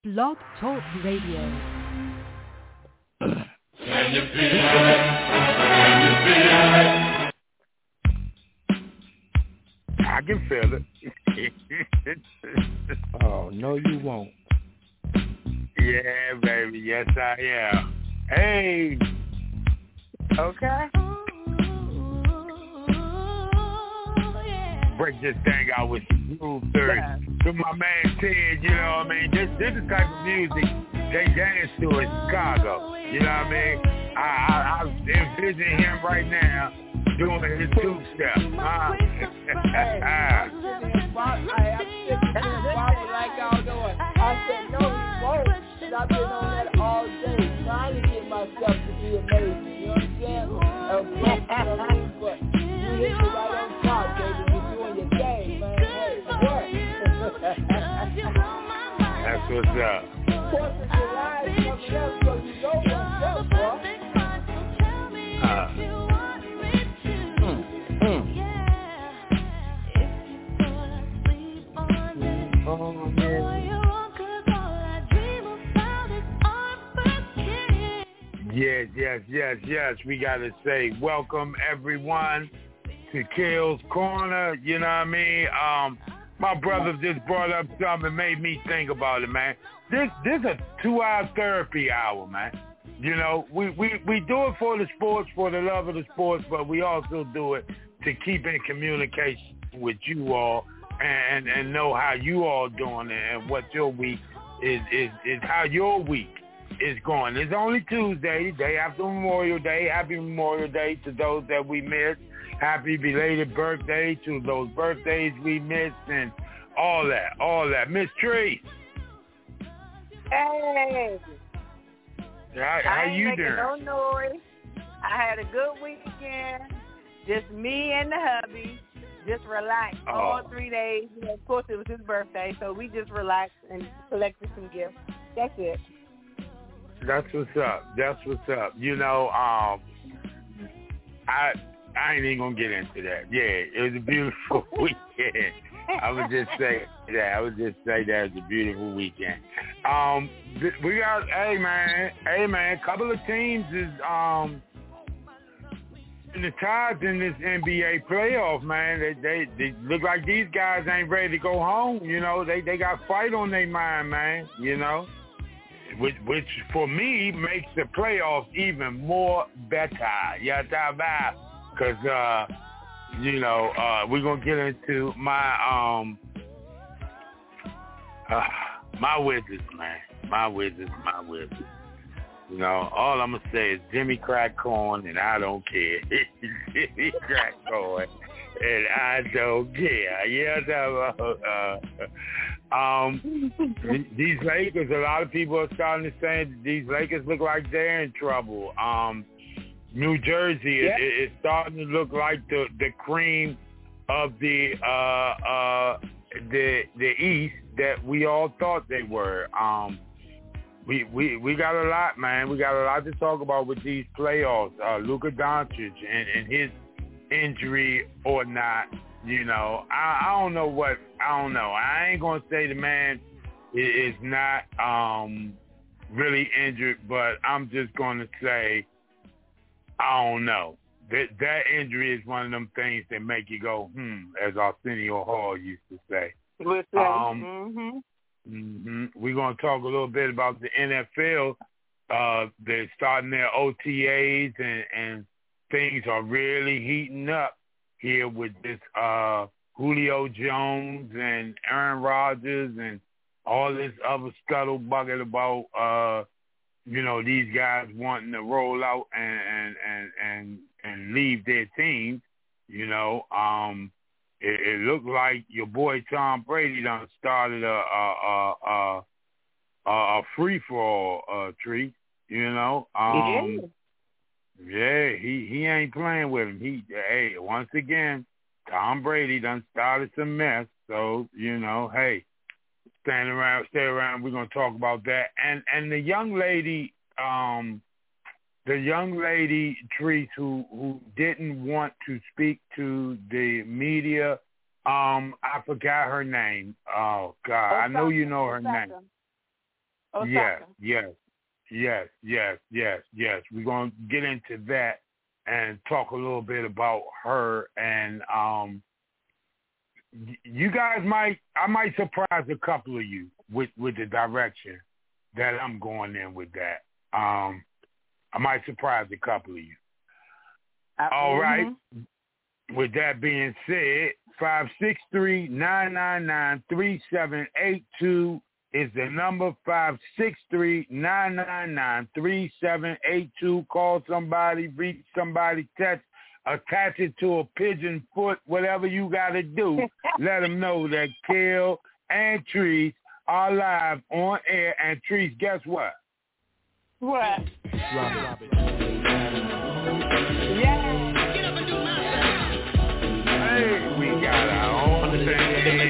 Blog Talk Radio. Can you feel it? Can you feel it? I can feel it. Oh, no you won't. Yeah, baby. Yes, I am. Hey. Okay. Break this thing out with some groove third. To my man Ted, you know what I mean? This is the type of music they dance to in Chicago. You know what I mean? I envision him right now doing his two-step. I'm sitting like y'all doing. I said, no, he won't. And I've been on that all day, trying to get myself to be amazing. You understand? But you hit me right on top, baby. You're doing your thing, man. Hey, what? That's what's up. 4th of July is coming up, so you know what's up, bro. Yes. We got to say welcome, everyone, to Kale's Corner. You know what I mean? My brother just brought up something and made me think about it, man. This is a 2-hour therapy hour, man. You know, we do it for the sports, for the love of the sports, but we also do it to keep in communication with you all and know how you all doing and what your week is how your week is going. It's only Tuesday, day after Memorial Day. Happy Memorial Day to those that we missed. Happy belated birthday to those birthdays we missed and all that. Miss Tree. Hey. How you doing? No noise. I had a good weekend. Just me and the hubby. Just relaxed all 3 days. You know, of course, it was his birthday, so we just relaxed and collected some gifts. That's it. That's what's up. You know, I ain't even gonna get into that. Yeah, it was a beautiful weekend. I would just say that. It was a beautiful weekend. We got, hey man, a couple of teams is in the ties in this NBA playoff, man. They look like these guys ain't ready to go home. You know, they got fight on their mind, man. You know, which for me makes the playoffs even more better. Yeah, because you know, we're gonna get into my my Wizards, man. My Wizards. You know, all I'm gonna say is Jimmy Crack Corn, and I don't care. Jimmy Crack Corn, and I don't care. Yeah, these Lakers. A lot of people are starting to say that these Lakers look like they're in trouble. New Jersey is starting to look like the cream of the East that we all thought they were. We got a lot, man. We got a lot to talk about with these playoffs. Luka Doncic and his injury or not. You know, I don't know what. I don't know. I ain't gonna say the man is not really injured, but I'm just gonna say I don't know. That injury is one of them things that make you go, as Arsenio Hall used to say. We're going to talk a little bit about the NFL. They're starting their OTAs, and things are really heating up here with this Julio Jones and Aaron Rodgers and all this other scuttlebucket about you know, these guys wanting to roll out and leave their team. You know, it looked like your boy Tom Brady done started a free for all tree. You know, yeah, he ain't playing with him. Once again, Tom Brady done started some mess. So you know, hey. Stay around. We're gonna talk about that. And the young lady, Treese, who didn't want to speak to the media. I forgot her name. Oh God, I know you know her name. Yes. We're going to get into that and talk a little bit about her. And you guys I might surprise a couple of you with the direction that I'm going in with that. I might surprise a couple of you. All right. With that being said, 563-999-3782 is the number. 563-999-3782. Call somebody, reach somebody, text, attach it to a pigeon foot, whatever you got to do. Let them know that Kel and Trees are live on air. And Trees, guess what? What? Robert. Yeah. Hey, we got our own thing.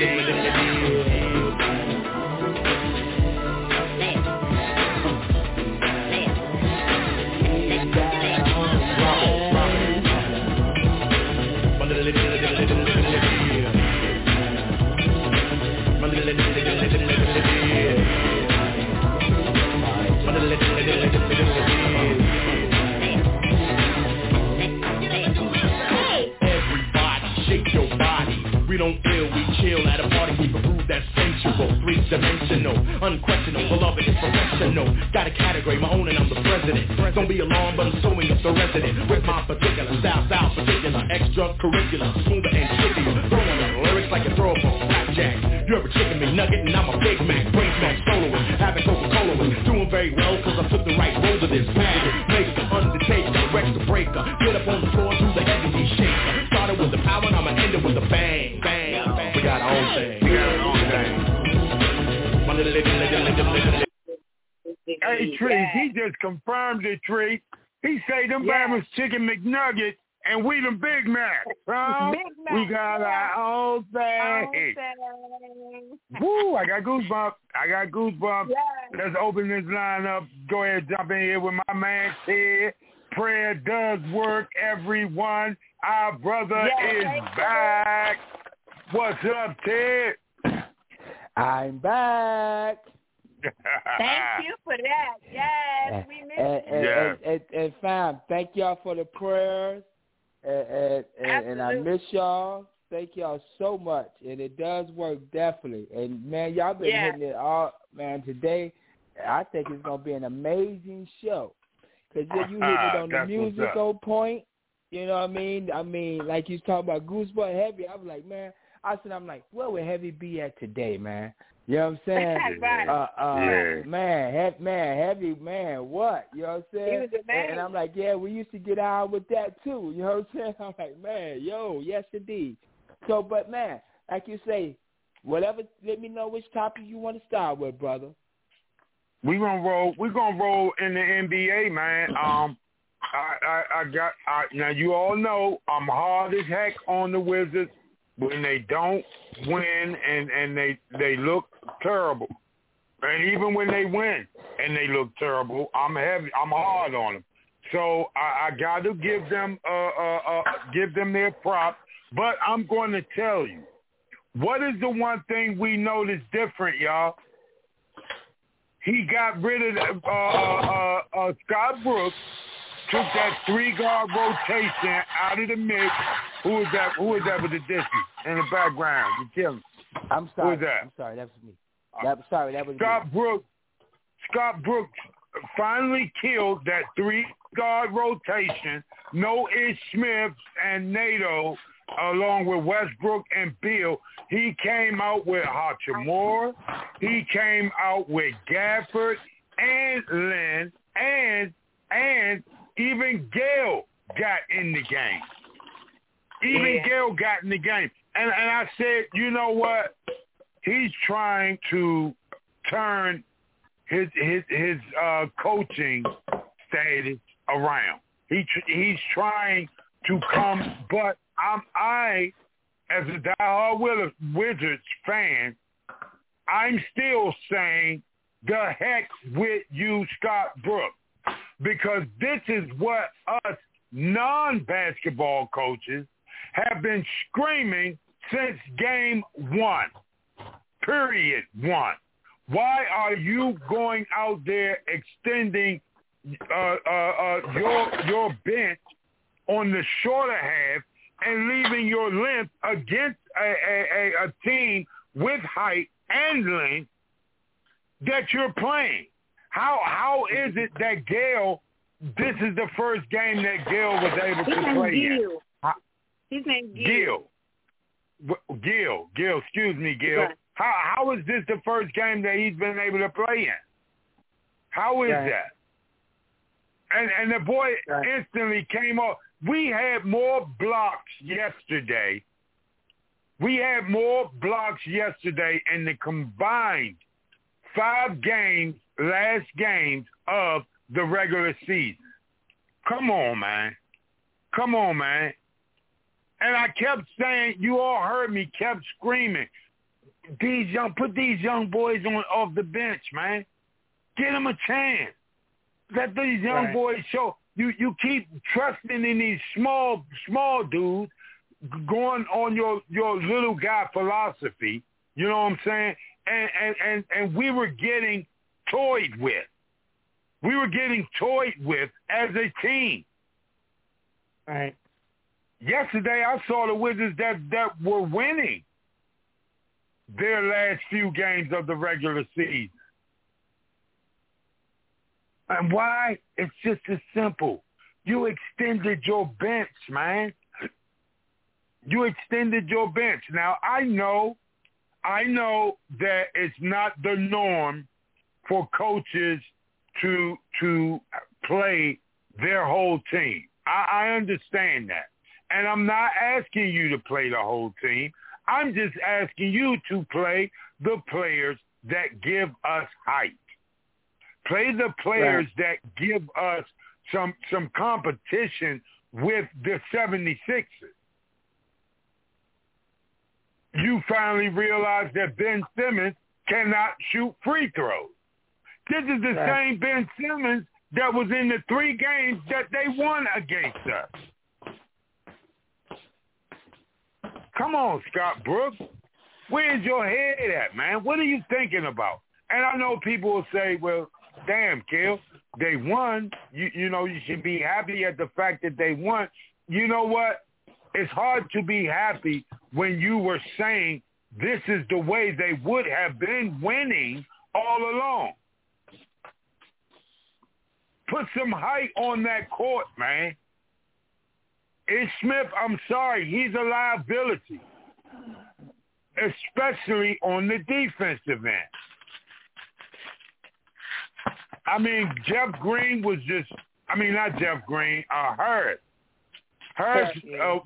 We don't ill, we chill at a party, we prove that's sensual, three-dimensional, unquestionable, beloved is professional. Got a category, my own, and I'm the president. Don't be alarmed, but I'm sewing up the resident with my particular style particular, extracurricular, smoother and trickier, throwing up lyrics like a throw ball, blackjack. You're a chicken McNugget, and I'm a Big Mac, brain smack, soloist, having Coca-Cola with, doing very well, cause I took the right road to this bag. Maker, Undertaker, Rex the Breaker, get up on the floor, do the heavy shaker. Started with the power, and I'ma end it with a bang, bang, bang. We got our own thing. Hey, Tree, he just confirmed it, Tree. He say them Bama's chicken McNuggets and we them Big Mac. Huh? Big Mac. We got our own thing. Woo, I got goosebumps. Yes. Let's open this line up. Go ahead, jump in here with my man, Ted. Prayer does work, everyone. Our brother is back. What's up, Ted? I'm back. Thank you for that. Yes, we missed you. And fam, thank y'all for the prayers. And I miss y'all. Thank y'all so much. And it does work, definitely. And, man, y'all been hitting it all. Man, today, I think it's going to be an amazing show. Because you hit it on the musical point. You know what I mean? Like you talking about Goosebumps Heavy. I was like, man, I'm like, where would Heavy be at today, man? You know what I'm saying? Heavy, man, what? You know what I'm saying? He was amazing. And I'm like, yeah, we used to get out with that too. You know what I'm saying? I'm like, man, yes indeed. So, but man, like you say, whatever, let me know which topic you want to start with, brother. We're gonna roll in the NBA, man. Now you all know I'm hard as heck on the Wizards when they don't win and they look terrible. And even when they win and they look terrible, I'm hard on them. So I got to give them their props. But I'm going to tell you, what is the one thing we noticed different, y'all? He got rid of Scott Brooks, took that 3-guard rotation out of the mix. Who is that with the dishes in the background? You kill him. I'm sorry. Who is that? I'm sorry. That was me. That was Scott me. Brooks. Scott Brooks finally killed that 3-guard rotation. No Ish Smith and Nato, along with Westbrook and Beal. He came out with Hachimura. He came out with Gafford and Lynn and even Gale got in the game. Gale got in the game. And I said, you know what? He's trying to turn his coaching status around. He's trying to come, but I as a diehard Wizards fan, I'm still saying the heck with you, Scott Brooks, because this is what us non-basketball coaches have been screaming since game 1, period 1. Why are you going out there extending your bench on the shorter half and leaving your length against a team with height and length that you're playing? How is it that Gayle, this is the first game that Gayle was able to play in? His name's Gil. Gil, excuse me, Gil. Right. How is this the first game that he's been able to play in? How is that? And the boy instantly came off. We had more blocks yesterday. In the combined 5 games, last games of the regular season. Come on, man. And I kept saying, you all heard me, kept screaming, put these young boys off the bench, man. Get them a chance. Let these young boys show. You keep trusting in these small dudes, going on your little guy philosophy. You know what I'm saying? And we were getting toyed with. As a team. Right. Yesterday, I saw the Wizards that were winning their last few games of the regular season. And why? It's just as simple. You extended your bench, man. Now, I know that it's not the norm for coaches to play their whole team. I understand that. And I'm not asking you to play the whole team. I'm just asking you to play the players that give us height. Play the players that give us some competition with the 76ers. You finally realize that Ben Simmons cannot shoot free throws. This is the same Ben Simmons that was in the 3 games that they won against us. Come on, Scott Brooks. Where's your head at, man? What are you thinking about? And I know people will say, well, damn, Kill, they won. You know, you should be happy at the fact that they won. You know what? It's hard to be happy when you were saying this is the way they would have been winning all along. Put some height on that court, man. Ish Smith, I'm sorry, he's a liability, especially on the defensive end. I mean, Jeff Green was just, not Jeff Green, Hurts. Hurts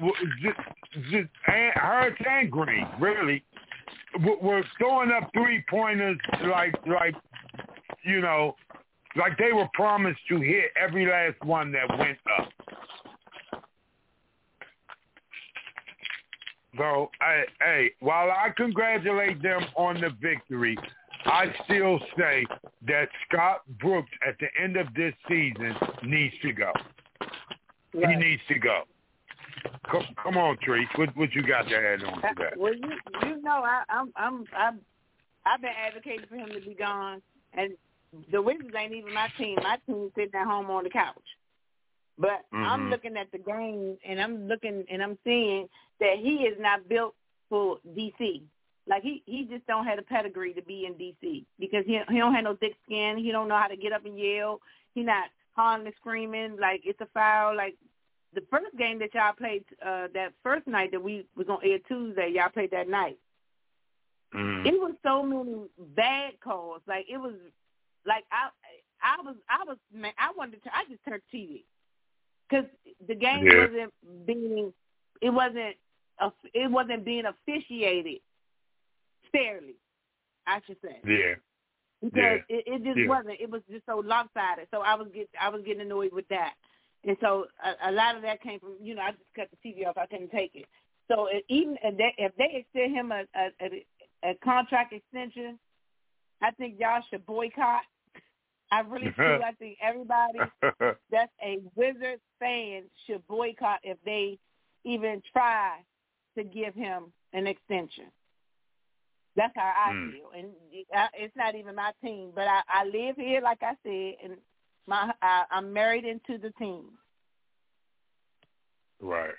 and Green, really, were throwing up 3-pointers like they were promised to hit every last one that went up. So, while I congratulate them on the victory, I still say that Scott Brooks at the end of this season needs to go. Right. He needs to go. Come on, Treese. What you got to add on to that? Well, you know, I've been advocating for him to be gone, and the Wizards ain't even my team. My team's sitting at home on the couch. But I'm looking at the game, and I'm seeing that he is not built for D.C. Like, he just don't have the pedigree to be in D.C. because he don't have no thick skin. He don't know how to get up and yell. He not hollering and screaming like it's a foul. Like, the first game that y'all played, that first night that we was on air Tuesday, y'all played that night. It was so many bad calls. Like, it was like I just turned TV. Because the game wasn't being officiated fairly, I should say. Yeah. Because it just wasn't. It was just so lopsided. So I was getting annoyed with that, and so a lot of that came from I just cut the TV off. I couldn't take it. So if they extend him a contract extension, I think y'all should boycott. I really do. I think everybody that's a Wizards fan should boycott if they even try to give him an extension. That's how I feel, and it's not even my team. But I live here, like I said, and I'm married into the team. Right.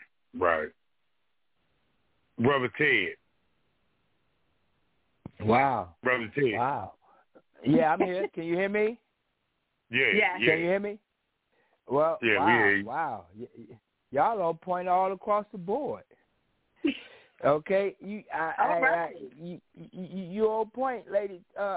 Brother Ted. Wow. Brother Ted. Wow. Yeah, I'm here. Can you hear me? Yeah. Can you hear me? Well, yeah, wow, we hear you. Wow. Y'all on point all across the board. Okay, you on point, lady.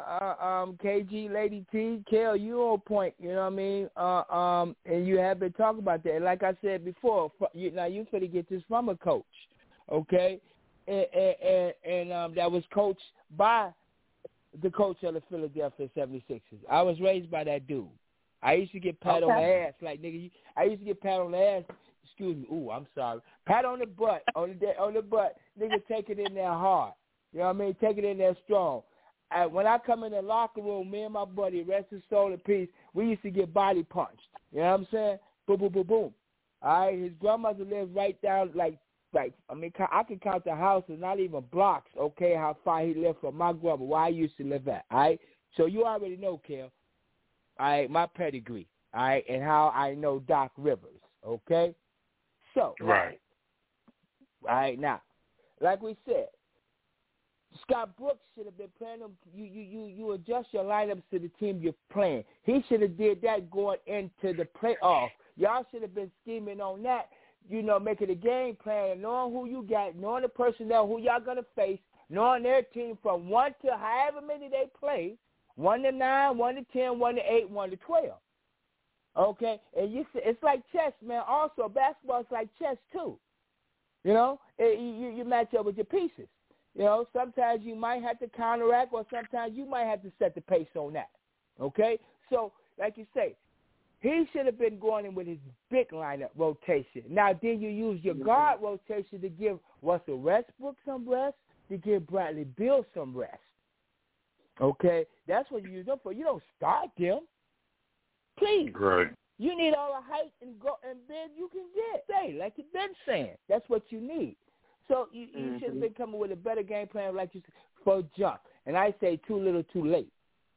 KG, Lady T, Kel, you on point. You know what I mean? And you have been talking about that. And like I said before, now you finna get this from a coach, okay? And that was coached by the coach of the Philadelphia 76ers. I was raised by that dude. I used to get pat on the ass, like nigga. I used to get pat on the ass. Excuse me. Ooh, I'm sorry. Pat on the butt, on the butt. Nigga, take it in there hard. You know what I mean? Take it in there strong. When I come in the locker room, me and my buddy, rest his soul in peace, we used to get body punched. You know what I'm saying? Boom, boom, boom, boom. All right, his grandmother lived right down, I can count the houses, not even blocks, okay, how far he lived from my grandma, where I used to live at, all right? So you already know, Kel, all right, my pedigree, all right, and how I know Doc Rivers, okay? So, right. All right, now, like we said, Scott Brooks should have been playing them. You adjust your lineups to the team you're playing. He should have did that going into the playoff. Y'all should have been scheming on that, making a game plan, knowing who you got, knowing the personnel, who y'all going to face, knowing their team from 1 to however many they play, 1 to 9, 1 to 10, 1 to 8, 1 to 12. Okay? And it's like chess, man. Also, basketball is like chess, too. You match up with your pieces. Sometimes you might have to counteract, or sometimes you might have to set the pace on that. Okay? So, like you say, he should have been going in with his big lineup rotation. Now, then you use your guard rotation to give Russell Westbrook some rest, to give Bradley Beal some rest. Okay? That's what you use them for. You don't start them. Please. Right. You need all the height and bend you can get. Say, like you've been saying. That's what you need. So you should have been coming with a better game plan, like you said, for jump. And I say too little, too late.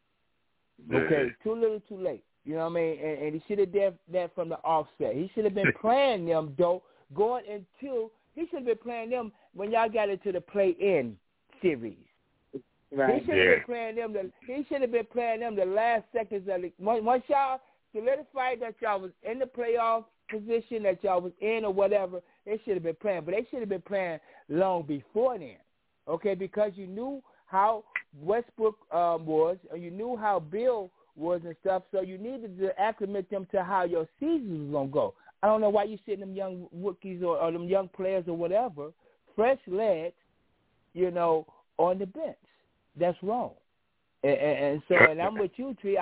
Okay, too little, too late. You know what I mean? And he should have done that from the offset. He should have been playing them, though, going until he should have been playing them when y'all got into the play-in series. Right. He should have been playing them. He should have been playing them the last seconds of the. Once y'all solidified that y'all was in the playoff position, that y'all was in or whatever, they should have been playing. But they should have been playing long before then. Okay, because you knew how Westbrook was, or you knew how Bill was and stuff, so you needed to acclimate them to how your season was going to go. I don't know why you sitting them young rookies or them young players or whatever, fresh legs, on the bench. That's wrong. And so, and I'm with you, Tree.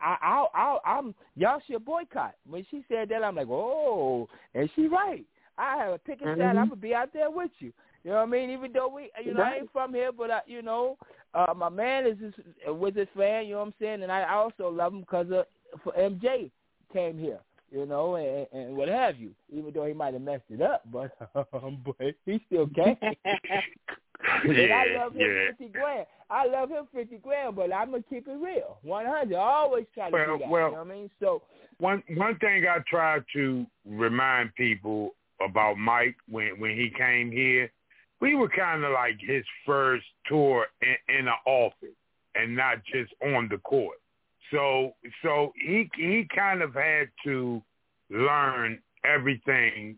I'm y'all should boycott. When she said that, I'm like, oh, and she right. I have a ticket set. I'm gonna be out there with you. You know what I mean? Even though I ain't from here, but my man is a Wizards fan. You know what I'm saying? And I also love him because for MJ came here. And what have you. Even though he might have messed it up, but he still came. And I love him $50,000. I love him $50,000, but I'm gonna keep it real, 100. I always try to do that. Well, you know what I mean? So one thing I try to remind people about Mike when he came here, we were kind of like his first tour in the office and not just on the court. So he kind of had to learn everything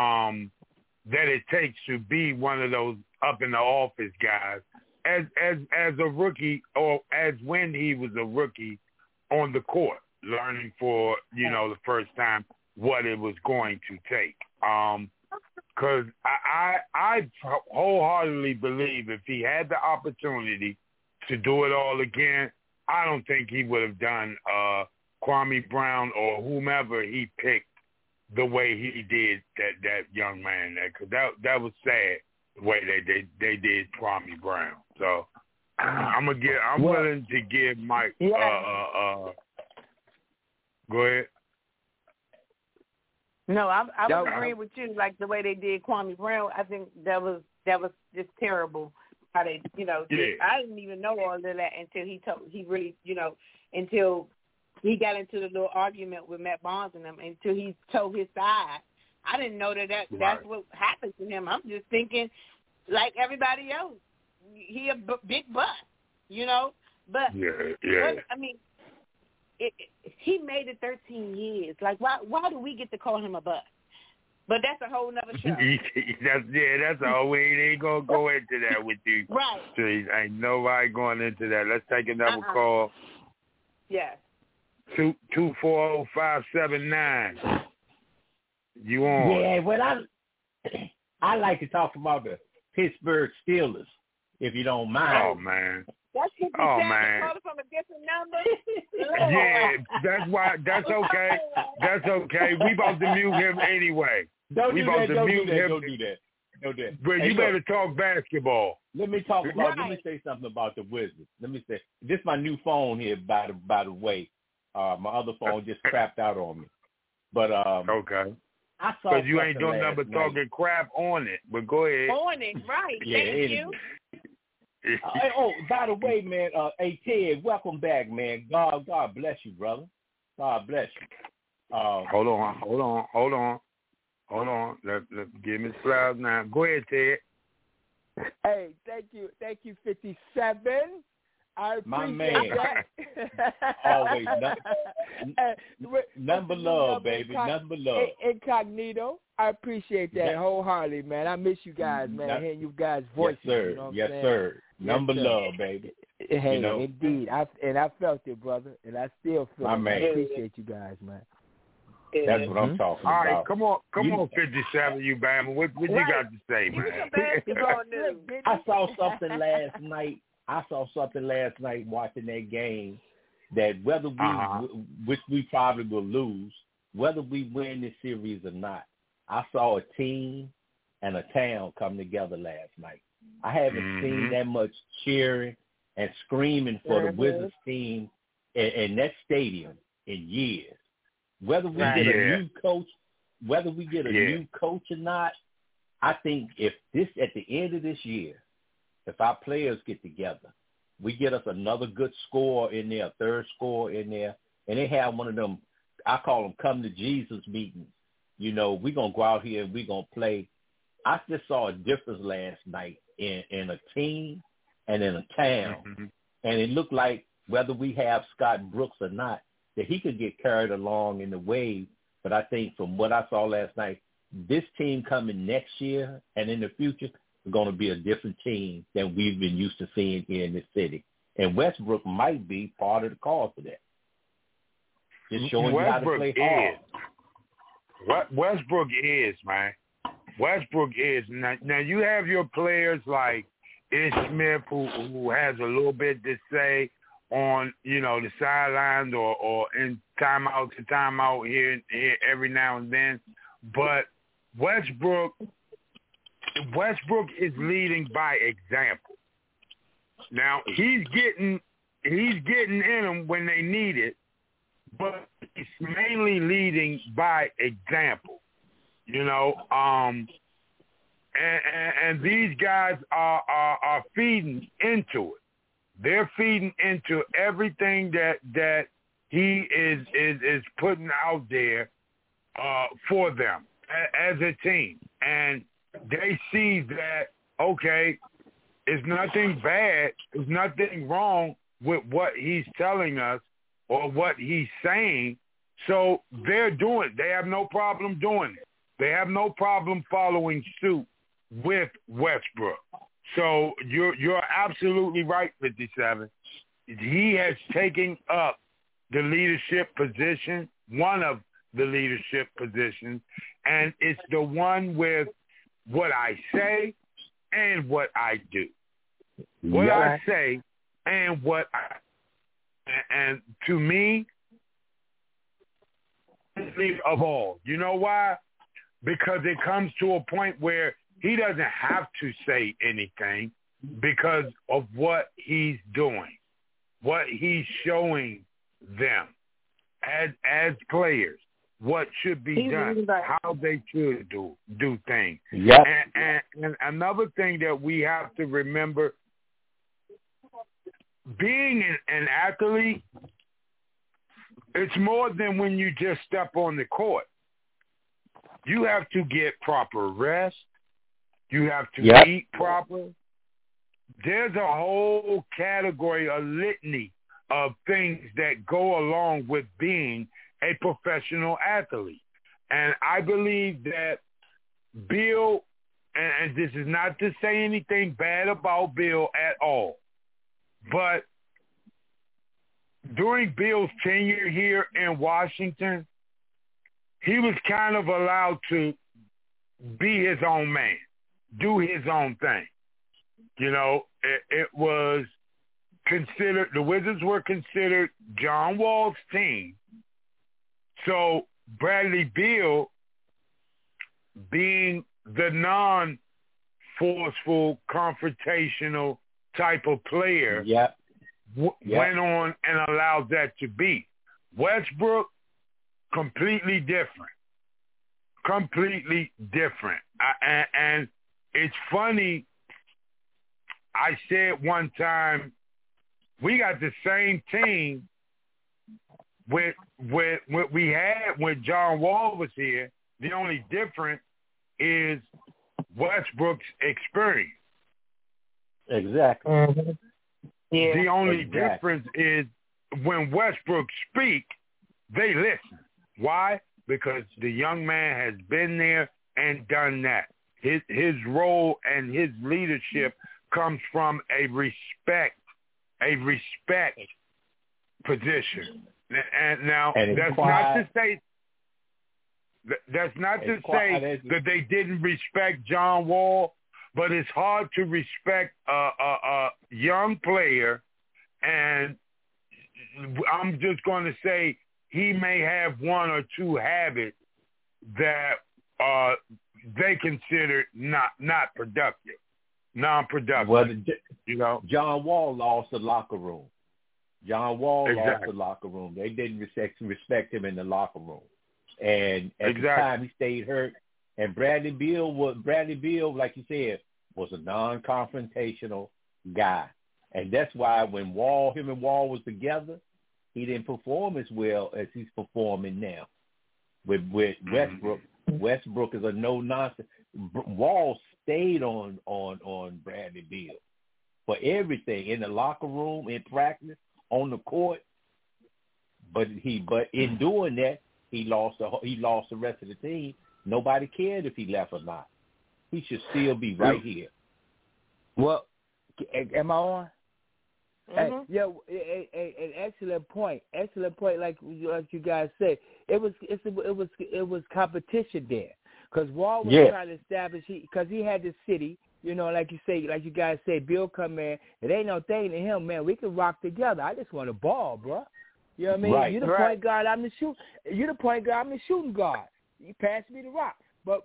that it takes to be one of those up in the office guys as a rookie, or as when he was a rookie on the court, learning for the first time what it was going to take. Because I wholeheartedly believe if he had the opportunity to do it all again, I don't think he would have done Kwame Brown or whomever he picked the way he did that young man there, because that was sad the way they did Kwame Brown. So I'm willing to give Mike. Go ahead. No, I was agreeing with you. Like the way they did Kwame Brown, I think that was just terrible. how they, I didn't even know all of that until until he got into the little argument with Matt Barnes and them, until he told his side. I didn't know that's what happened to him. I'm just thinking, like everybody else, he a big bust, But I mean, he made it 13 years. Like, why do we get to call him a bust? But that's a whole nother show. That's a whole. We ain't gonna go into that with you. Right. Trees. Ain't nobody going into that. Let's take another call. Yes. 240-579. You on? Yeah, well, I like to talk about the Pittsburgh Steelers, if you don't mind. Oh man. That's oh man. From a different number. Yeah, that's why. That's okay. That's okay. We about to mute him anyway. Don't do that. Don't do that. But you better talk basketball. Let me say something about the Wizards. Let me say, this is my new phone here, by the way. My other phone just crapped out on me. But okay. I saw because you ain't doing nothing but talking crap on it. But go ahead. On it, right? Yeah, thank you. By the way, man, hey Ted, welcome back, man. God bless you, brother. God bless you. Hold on. Let's give me flowers now. Go ahead, Ted. Hey, thank you, 57. I appreciate that. Always number love, baby. Number love. Incognito. I appreciate that wholeheartedly, man. I miss you guys, man. Hearing you guys' voices. Yes, sir. You know what yes, I'm sir. Number love, baby. Hey, indeed. I felt it, brother, and I still feel it. Man. I appreciate you guys, man. That's what I'm talking about. All right, come on, 57, you Bama. What you got to say, man? I saw something last night. Watching that game, that whether which we probably will lose, whether we win this series or not, I saw a team and a town come together last night. I haven't seen that much cheering and screaming for the Wizards team in that stadium in years. Whether we get a new coach, new coach or not, I think if this at the end of this year, if our players get together, we get us another good score in there, a third score in there, and they have one of them, I call them come to Jesus meetings. We're going to go out here and we're going to play. I just saw a difference last night in a team and in a town. And it looked like whether we have Scott Brooks or not, that he could get carried along in the wave. But I think from what I saw last night, this team coming next year and in the future is going to be a different team than we've been used to seeing here in this city. And Westbrook might be part of the cause for that. Just showing you how to play hard. Westbrook is, man. Westbrook is. Now you have your players like Ish Smith who has a little bit to say on, the sidelines or in timeout to timeout here every now and then. But Westbrook is leading by example. Now he's getting in them when they need it, but he's mainly leading by example. And these guys are feeding into it. They're feeding into everything that he is putting out there for them as a team. And they see that, okay, it's nothing bad, there's nothing wrong with what he's telling us or what he's saying. So they're doing it. They have no problem doing it. They have no problem following suit with Westbrook. So you're absolutely right, 57. He has taken up the leadership position, one of the leadership positions, and it's the one with what I say and what I do. What I say and what and to me, of all. You know why? Because it comes to a point where he doesn't have to say anything because of what he's doing, what he's showing them as players, what should be done, how they should do things. Yep. And another thing that we have to remember being an athlete, it's more than when you just step on the court. You have to get proper rest. You have to eat proper. There's a whole category, a litany of things that go along with being a professional athlete. And I believe that Bill, and this is not to say anything bad about Bill at all, but during Bill's tenure here in Washington, he was kind of allowed to be his own man, do his own thing. You know, it was considered, the Wizards were considered John Wall's team. So Bradley Beal, being the non-forceful, confrontational type of player, went on and allowed that to be. Westbrook, completely different. Completely different. And it's funny, I said one time, we got the same team with we had when John Wall was here. The only difference is Westbrook's experience. Exactly. Mm-hmm. Yeah. The only difference is when Westbrook speak, they listen. Why? Because the young man has been there and done that. His role and his leadership comes from a respect position. And now that's not to say that they didn't respect John Wall, but it's hard to respect a young player, and I'm just going to say he may have one or two habits that they consider not productive, non-productive. Well, you know, John Wall lost the locker room. Lost the locker room. They didn't respect him in the locker room, and at the time he stayed hurt. And Bradley Beal, like you said, was a non-confrontational guy, and that's why when him and Wall was together, he didn't perform as well as he's performing now with Westbrook. Westbrook is a no-nonsense. Wall stayed on Bradley Beal for everything in the locker room, in practice, on the court. But in doing that, he lost the rest of the team. Nobody cared if he left or not. He should still be right here. Well, am I on? Mm-hmm. Yeah, an excellent point. Excellent point. Like you guys said, it was competition there because Wall was trying to establish because he had the city. You know, like you guys say, Bill come in. It ain't no thing to him, man. We can rock together. I just want a ball, bro. You know what I mean? Right. You the point guard. I'm the shoot. You the point guard. I'm the shooting guard. You pass me the rock. But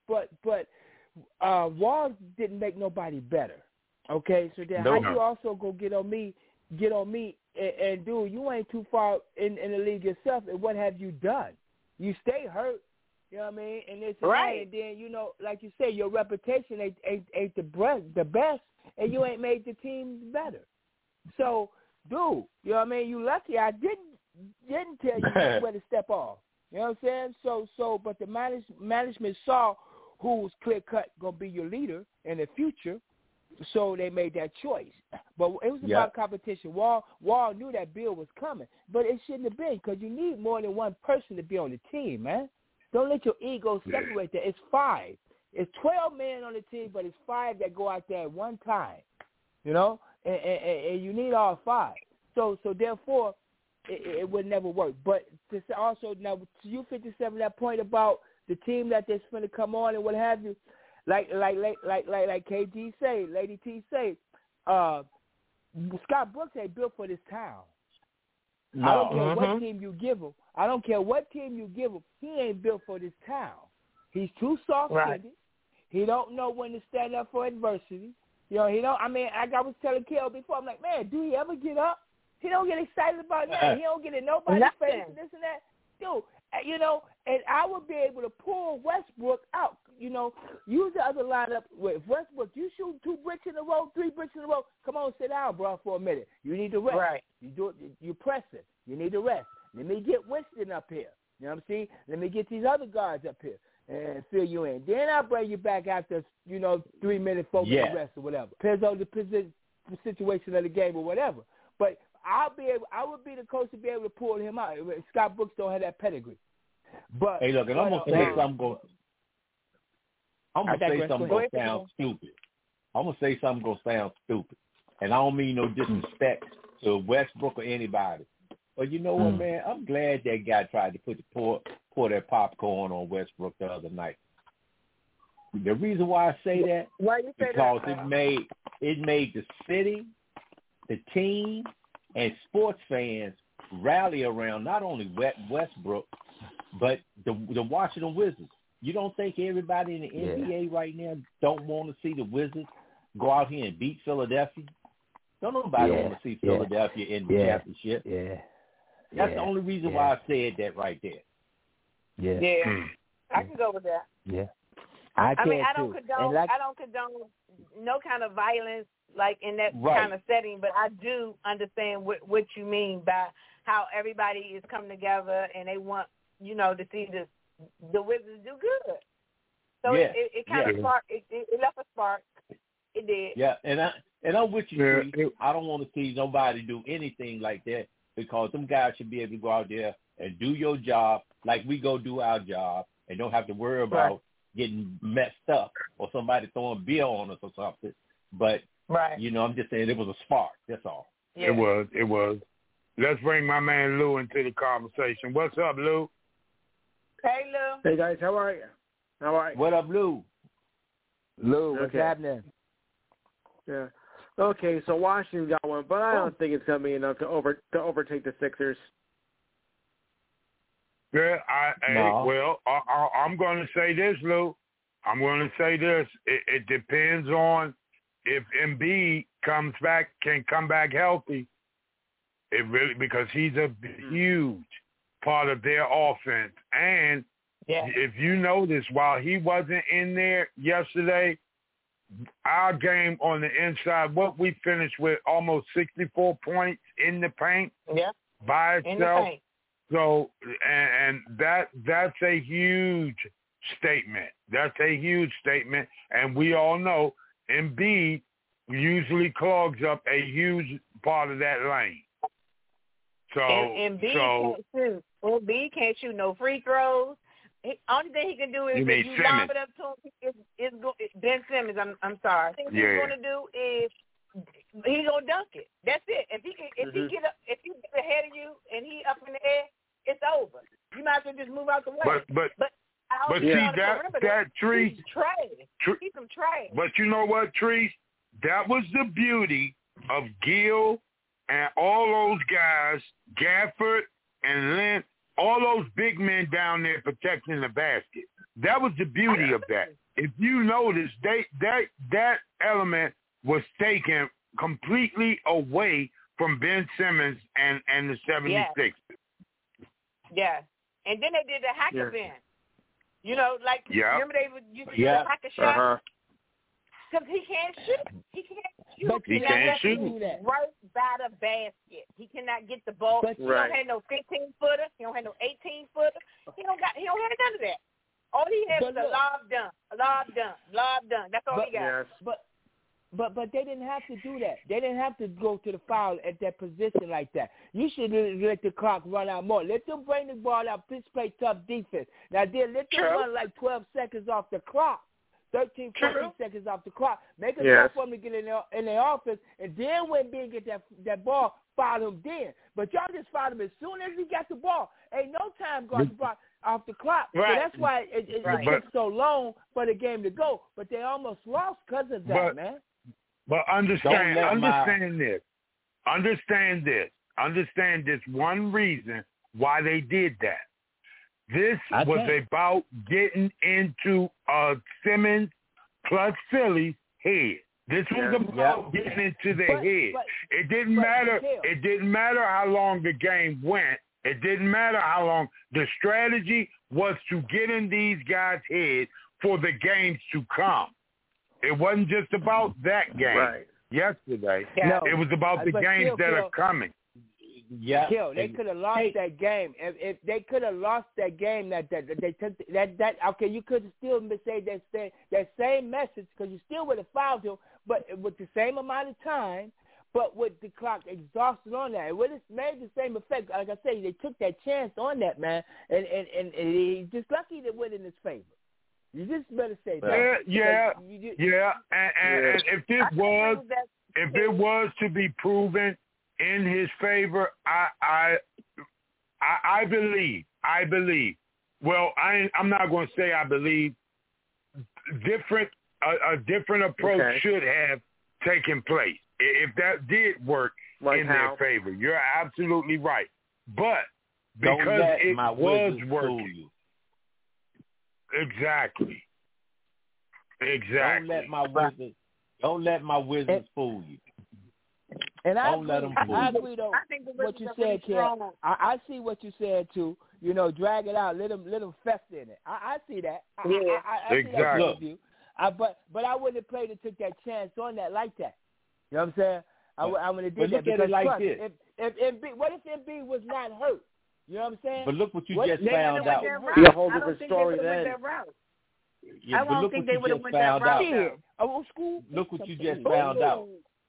Wall didn't make nobody better. Okay, so then how you also go get on me, and dude, you ain't too far in the league yourself, and what have you done? You stay hurt, you know what I mean? And it's right. And then, you know, like you say, your reputation ain't the best, and you ain't made the team better. So, dude, you know what I mean? You lucky I didn't tell you where to step off. You know what I'm saying? So, but the management saw who was clear-cut going to be your leader in the future, so they made that choice. But it was about competition. Wall knew that Bill was coming, but it shouldn't have been because you need more than one person to be on the team, man. Don't let your ego separate that. It's 5. It's 12 men on the team, but it's 5 that go out there at one time, you know, and you need all 5. So therefore, it would never work. But to also, now, to you 57, that point about the team that they're going to come on and what have you, like KD say, Lady T say, Scott Brooks ain't built for this town. No. I don't care what team you give him. I don't care what team you give him. He ain't built for this town. He's too soft-headed. Right. He don't know when to stand up for adversity. You know, he don't. I mean, I was telling Kel before. I'm like, man, do he ever get up? He don't get excited about that. He don't get in nobody's face and this and that. Dude, you know, and I would be able to pull Westbrook out. use the other lineup. With Westbrook, you shoot 2 bricks in a row, 3 bricks in a row. Come on, sit down, bro, for a minute. You need to rest. Right. You pressing. You need to rest. Let me get Winston up here. You know what I'm saying? Let me get these other guards up here and fill you in. Then I'll bring you back after, 3 minutes, 4 minute rest or whatever. Depends on the situation of the game or whatever. But I would be the coach to be able to pull him out. Scott Brooks don't have that pedigree. But hey, look, and I'm gonna say something. I'm gonna say something gonna sound stupid. I'm gonna say something gonna sound stupid, and I don't mean no disrespect to Westbrook or anybody. But you know what, man? I'm glad that guy tried to pour that popcorn on Westbrook the other night. The reason why I say that because it made the city, the team, and sports fans rally around not only Westbrook, but the Washington Wizards. You don't think everybody in the NBA right now don't want to see the Wizards go out here and beat Philadelphia? Don't nobody want to see Philadelphia in the championship. Yeah. That's the only reason why I said that right there. Yeah. I can go with that. Yeah. I don't condone no kind of violence like in that kind of setting, but I do understand what you mean by how everybody is coming together and they want, to see the Wizards do good. So it kind of sparked. It left a spark. It did. Yeah, and I'm with you. I don't want to see nobody do anything like that because them guys should be able to go out there and do your job like we go do our job and don't have to worry about getting messed up or somebody throwing beer on us or something. But I'm just saying it was a spark. That's all. Yeah. It was. Let's bring my man Lou into the conversation. What's up, Lou? Hey, Lou. Hey, guys. How are you? What up, Lou? Lou, what's happening? Yeah. Okay, so Washington got one, but I don't think it's going to be enough to overtake the Sixers. Yeah, I'm going to say this, Lou. I'm going to say this. It depends on if Embiid can come back healthy. It really, because he's a huge part of their offense. And if you notice, while he wasn't in there yesterday, our game on the inside, what we finished with almost 64 points in the paint by itself. In the paint. So, and that's a huge statement. That's a huge statement. And we all know Embiid usually clogs up a huge part of that lane. So, Embiid can't shoot no free throws. Only thing he can do is if you lob it up to him, Ben Simmons. I'm sorry. The thing he's going to do is he's going to dunk it. That's it. If he get ahead of you and he up in the air, it's over. You might as well just move out the way. But see that Trees, he's trash. He's some trash. But you know what, Trees? That was the beauty of Gill and all those guys, Gafford and Lynn, all those big men down there protecting the basket. That was the beauty of that. If you notice, that element was taken completely away from Ben Simmons and the 76ers. Yeah. And then they did the hacker bend. Remember they would use the hacker shot? Because he can't shoot. He can't shoot right by the basket. He cannot get the ball. He don't have no 15-footer. He don't have no 18-footer. He don't have none of that. All he has is a lob dunk. That's all he got. Yes. But they didn't have to do that. They didn't have to go to the foul at that position like that. You should let the clock run out more. Let them bring the ball out. Please play tough defense. Now, then let them run like 12 seconds off the clock. 13, 14 seconds off the clock. Make it tough for them to get in their offense, and then when Ben get that ball, foul him then. But y'all just fouled him as soon as he got the ball. Ain't no time going off the clock. Right. So that's why it took so long for the game to go. But they almost lost because of that, man. But understand this. Understand this one reason why they did that. This was about getting into Simmons plus Philly's head. This was about getting into their head. It didn't matter how long the game went. It didn't matter how long. The strategy was to get in these guys' heads for the games to come. It wasn't just about that game yesterday. No, it was about the games that are coming. Yeah, they could have lost that game. If they could have lost that game, that they took that okay, you could still say that same message because you still would have fouled him, but with the same amount of time, but with the clock exhausted on that, it would have made the same effect. Like I say, they took that chance on that, man, and he's just lucky that went in his favor. You just better say that. Yeah. And if it was to be proven in his favor, I believe. Well, I'm not going to say I believe. A different approach should have taken place if that did work in their favor. You're absolutely right. But because it was working. Exactly. Don't let my wizards fool you. And I Don't let them fool I agree though. What you said, Kel. I see what you said too. You know, drag it out, let them fest in it. I see that. I see that point of view. But I wouldn't have played and took that chance on that like that. You know what I'm saying? I would have did that because like this. If Embiid, what if Embiid was not hurt? You know what I'm saying? But look what you just found out. It's a whole different story then. Yeah, I don't think they would have went that route. Look what you just found out.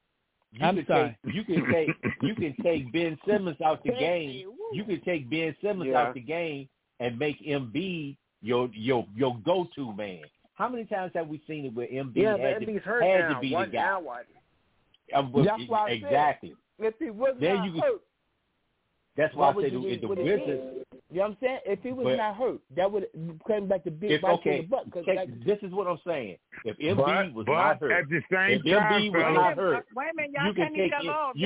You can take Ben Simmons out the game. You can take Ben Simmons out the game and make Embiid your go-to man. How many times have we seen it where Embiid had to be the guy? That's why exactly. If he was not hurt, that's why I said the Wizards. You know what I'm saying? If he was not hurt, that would come back to big bite in the butt. This is what I'm saying. If Embiid was not hurt, at the same if Embiid was not hurt, wait a minute, y'all cutting each other off.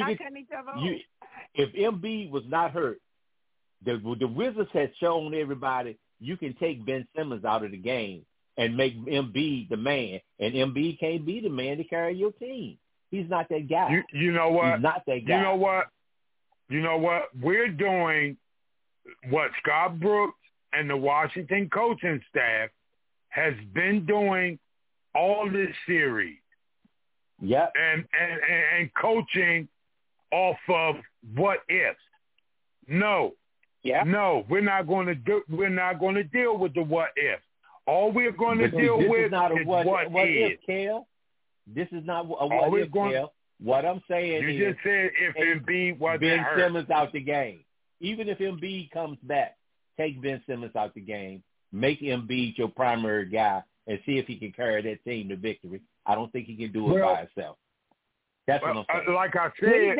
If Embiid was not hurt, the Wizards had shown everybody you can take Ben Simmons out of the game and make Embiid the man, and Embiid can't be the man to carry your team. He's not that guy. You know what? He's not that guy. You know what? We're doing what Scott Brooks and the Washington coaching staff has been doing all this series. Yep. And coaching off of what ifs. No, we're not going to deal with the what ifs. All we're going to deal with is what if, Kel. This is not a what if, Kel. What I'm saying is, you just said if Embiid wasn't Ben hurt. Simmons out the game. Even if Embiid comes back, take Ben Simmons out the game, make Embiid your primary guy, and see if he can carry that team to victory. I don't think he can do it by himself. That's what I'm saying. Like I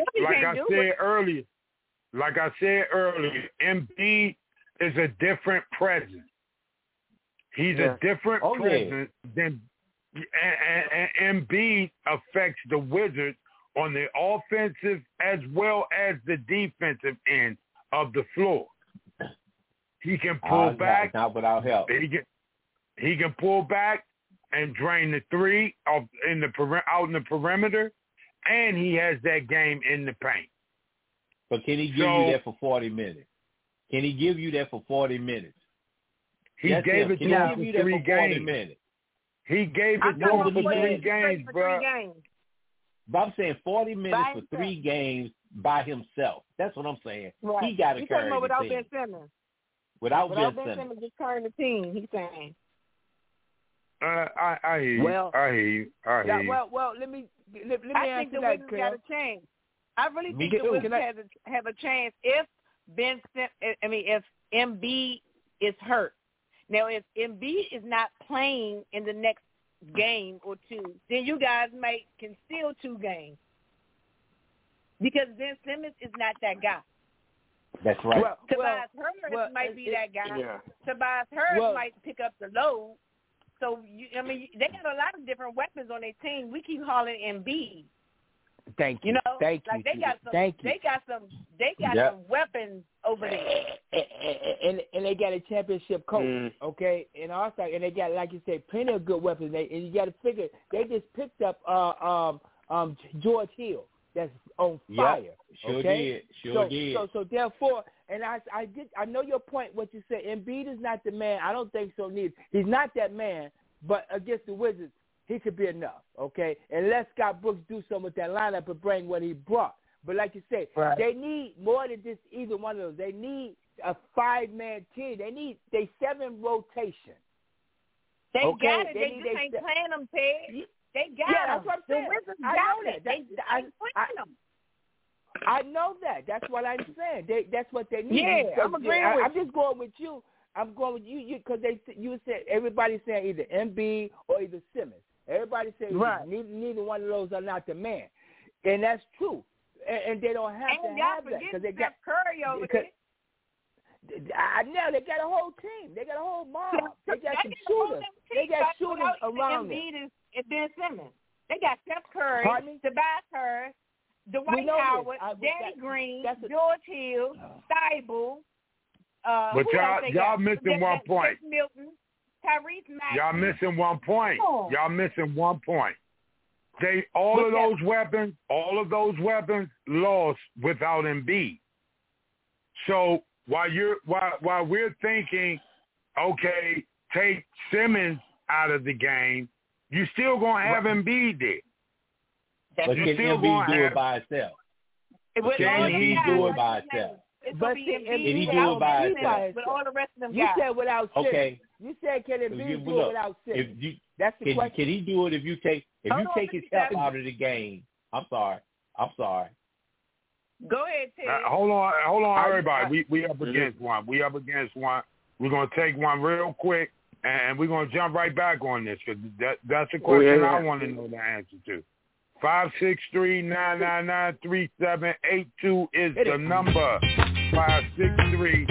said earlier, Embiid is a different presence. He's a different presence than and Embiid affects the Wizards on the offensive as well as the defensive end of the floor. He can pull back. Not without help. He can pull back and drain the three out in the perimeter, and he has that game in the paint. But can he give you that for 40 minutes? Can he give you that for 40 minutes? He gave it to him for 3 games. He gave it to him for 3 games, bro. But I'm saying 40 minutes for 3 games by himself. That's what I'm saying. Right. He got to carry the without team. Ben Simmons. Without Ben Simmons just carrying the team, he's saying. I hear you. I hear you. Well, let me I think the Wizards got a chance. I really think the Wizards have a chance if if Embiid is hurt. Now, if Embiid is not playing in the next game or 2, then you guys can steal 2 games because Ben Simmons is not that guy. That's right. Tobias Harris might be that guy. Yeah. Tobias Harris might pick up the load. So, they got a lot of different weapons on their team. We keep calling Embiid. Thank you. You know, Thank you. They got some weapons over there. And they got a championship coach, okay? And also, and they got, like you said, plenty of good weapons. And you got to figure they just picked up George Hill, that's on fire. Sure did. So therefore, And I know your point, what you said. Embiid is not the man. I don't think so neither. He's not that man, but against the Wizards, he should be enough, okay? And let Scott Brooks do something with that lineup and bring what he brought. But like you say, they need more than just either one of those. They need a 5-man team. They need 7 rotation. They got it. They just ain't playing them, Ted. They got them. That's what I'm saying. The Wizards I know that. They ain't playing them. I know that. That's what I'm saying. That's what they need. Yeah, I'm agreeing with you. I'm just going with you. I'm going with you because you said everybody's saying either Embiid or either Simmons. Everybody says neither one of those are not the man, and that's true. And they don't have to have that because they got Curry over there. I know they got a whole team. They got a whole mob. They got some shooters. They got shooters around them. Embiid and Ben Simmons. They got Steph Curry, Tobias Harris, Dwight Howard, Danny Green, George Hill, Thibault. But y'all missing one point. Milton, Tyrese Maxey. Y'all missing one point. Y'all missing one point. All of those weapons lost without Embiid. So while we're thinking, okay, take Simmons out of the game, you still gonna have Embiid there. But can Embiid do it by himself? Can he do it by himself? But can he do it by himself? But all the rest of them you said without Simmons. Okay. You said can Embiid do it without Simmons? That's the question. Can he do it if you take his help out of the game? I'm sorry. Go ahead, Ted. Hold on, everybody. We up against one. We're gonna take one real quick, and we're gonna jump right back on this because that's a question I want to know the answer to. 563-999-3782 is the number. 563.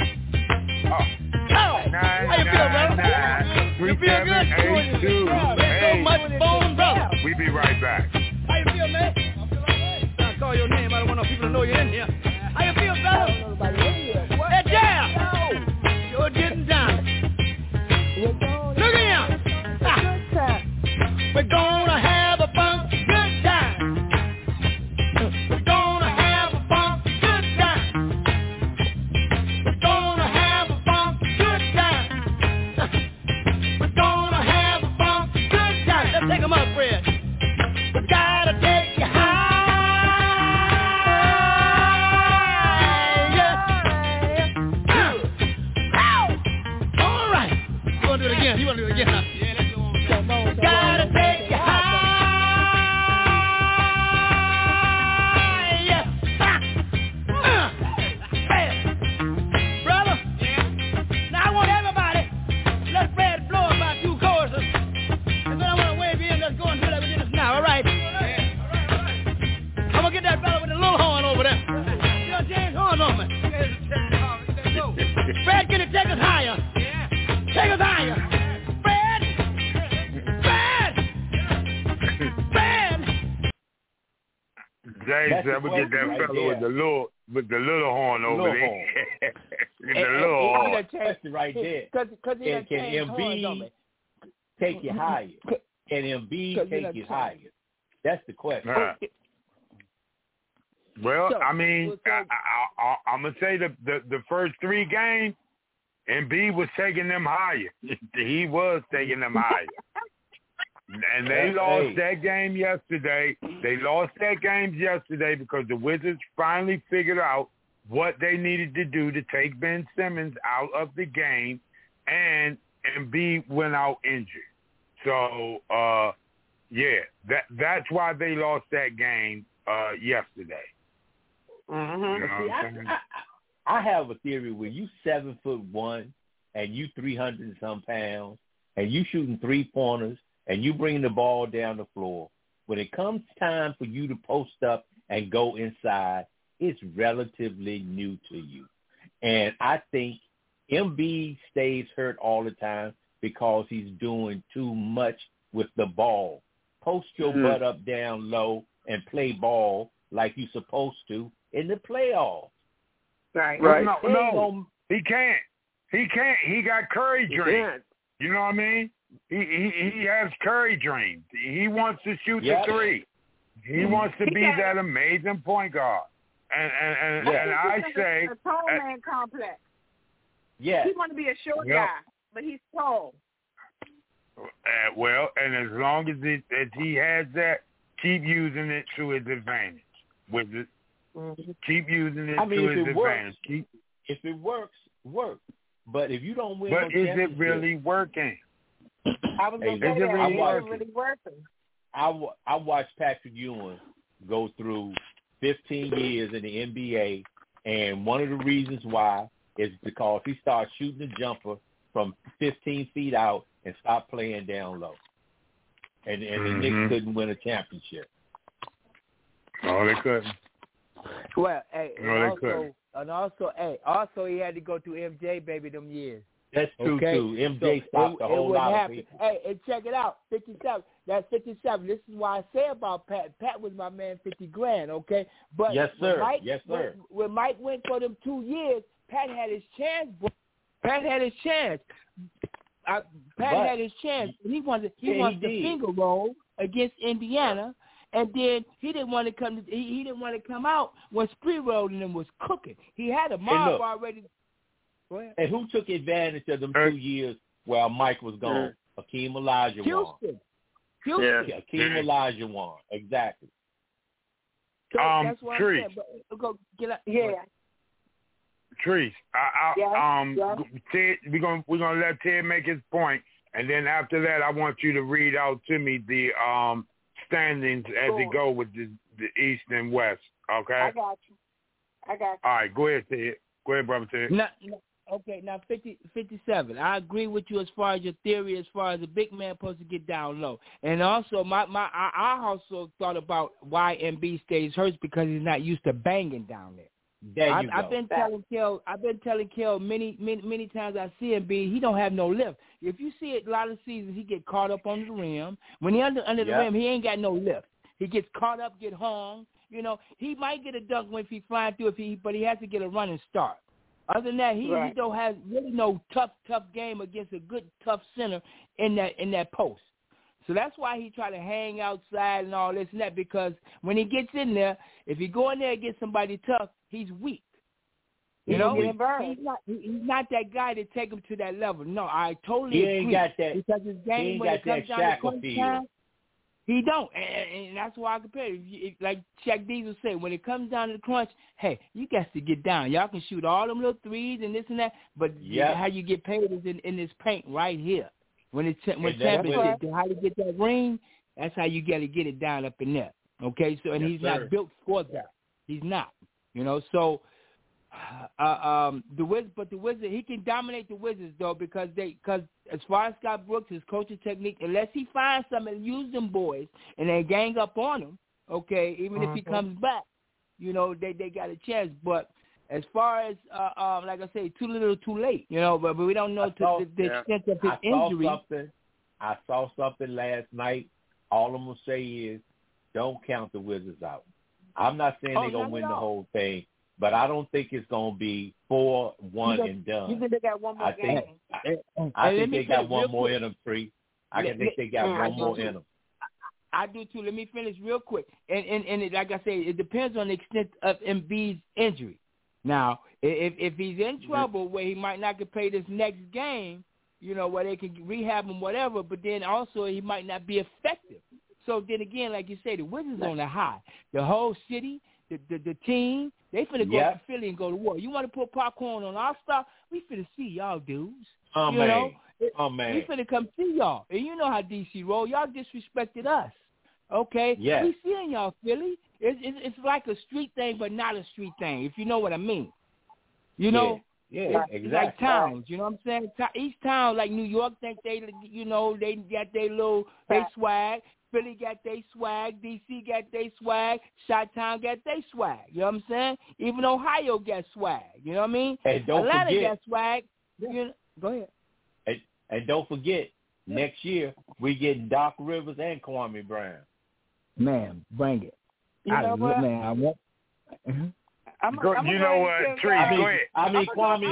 You feel good? Hey, we be right back. How you feel, man? I call your name. I don't want no people to know you're in here. How you feel, fella? Hey, Jam! You're getting down. Look at him. We're gonna have a fun, good time. We're gonna have a fun, good time. We're gonna have a fun, good time. We're gonna have a fun, good time. Let's take 'em up, Fred. We gotta take you high. All right. You wanna do it again? Huh? Yeah, let's go on. Come on. Gotta take you high. Brother. Yeah. Now I want everybody. Let Fred blow about 2 choruses. And then I want to wave in. Let's go and do that with this now. All right. I'm gonna get that fella with the little horn over there. You know James Horn on me. Fred, can you take us higher? Yeah. Take us higher. James said we get that fella with the little horn over there. The little horn. Question right there. Can Embiid take you higher? Can Embiid take you higher? That's the question. Well, I mean, I'm gonna say the first 3 games, Embiid was taking them higher. He was taking them higher. And they lost that game yesterday. They lost that game yesterday because the Wizards finally figured out what they needed to do to take Ben Simmons out of the game, and Embiid went out injured. So, that's why they lost that game yesterday. Mm-hmm. You know what I'm saying? I have a theory where you 7'1" and you 300 and some pounds, and you shooting 3-pointers. And you bring the ball down the floor. When it comes time for you to post up and go inside, it's relatively new to you. And I think Embiid stays hurt all the time because he's doing too much with the ball. Post your butt up down low and play ball like you're supposed to in the playoffs. Right. No, he can't. He got Curry dreams. You know what I mean? He has Curry dreams. He wants to shoot the 3. He wants to be that amazing point guard. And I say a tall man complex. Yeah. He want to be a short guy, but he's tall. Well, and as long as he has that, keep using it to his advantage. With it, keep using it to his advantage. If it works, work. But if you don't win, but is it really working? I was going to say that. Really working. I watched Patrick Ewing go through 15 years in the NBA, and one of the reasons why is because he started shooting the jumper from 15 feet out and stopped playing down low. And the Knicks couldn't win a championship. No, they couldn't. Well, hey, also, he had to go through MJ, baby, them years. That's true, too. MJ stopped a whole lot of people. Hey, and check it out, 57. That's 57. This is why I say about Pat. Pat was my man, 50 grand, okay? But yes, sir. Yes, sir. When Mike went for them 2 years, Pat had his chance, bro. Pat had his chance. He wanted the finger roll against Indiana, and then he didn't want to come. He didn't want to come out when Spree Roll and them was cooking. He had a mob already. Go ahead. And who took advantage of them 2 years while Mike was gone? Akeem Olajuwon. Houston. Yeah, Akeem Olajuwon. Exactly. So that's what Tree. I'm saying. But go get up. Yeah. Trees. Ted, we're gonna let Ted make his point, and then after that, I want you to read out to me the standings as they go with the East and West. Okay. I got you. All right, go ahead, Ted. Go ahead, brother Ted. Okay, now 57. I agree with you as far as your theory, as far as the big man supposed to get down low, and also I also thought about why MB stays hurt because he's not used to banging down there. I've been telling Kel many times I see him he don't have no lift. If you see it a lot of seasons, he get caught up on the rim. When he under the rim, he ain't got no lift. He gets caught up, get hung. You know, he might get a dunk when he flying through but he has to get a running start. Other than that, he don't have really no tough game against a good tough center in that post. So that's why he try to hang outside and all this and that, because when he gets in there, if he go in there and get somebody tough, he's weak. You know, he's not that guy to take him to that level. No, I totally agree. He ain't got that. Because his game, when it comes down to crunch time, he don't. And that's why I compare it. Like Shaq Diesel said, when it comes down to the crunch, hey, you got to get down. Y'all can shoot all them little threes and this and that, but how you get paid is in this paint right here. When championship, how you get that ring, that's how you got to get it down up in there. Okay, so he's not built for that. He's not. You know, so the Wizards, he can dominate the Wizards though because as far as Scott Brooks, his coaching technique, unless he finds something and use them boys and they gang up on him, okay, even if he comes back, you know, they got a chance. But as far as like I say, too little, too late, you know. But we don't know the extent of his injury. I saw something last night. All I'm gonna say is, don't count the Wizards out. I'm not saying they're gonna win the whole thing, but I don't think it's gonna be 4-1 and done. You think they got one more game? I think they got one more in them, Free. I think they got one more in them. I do too. Let me finish real quick. And like I say, it depends on the extent of Embiid's injury. Now, if he's in trouble where he might not get paid this next game, you know, where they can rehab him, whatever, but then also he might not be effective. So then again, like you say, the Wizards on the high. The whole city, the team, they finna go to Philly and go to war. You want to put popcorn on our stuff? We finna see y'all dudes. Oh, you man. know? Oh, man. We finna come see y'all. And you know how DC roll. Y'all disrespected us. Okay? Yes. We seeing y'all, Philly. It's like a street thing, but not a street thing, if you know what I mean. You know? Yeah, exactly. It's like towns, you know what I'm saying? Each town, like New York, think they got their little, they swag. Philly got their swag. D.C. got their swag. Chi-Town got their swag. You know what I'm saying? Even Ohio got swag. You know what I mean? And don't Atlanta forget. got swag. You know, go ahead. And don't forget, next year, we getting Doc Rivers and Kwame Brown. Man, bring it. You know what? Man, I want... You know what, Tree? Go ahead. I mean Kwame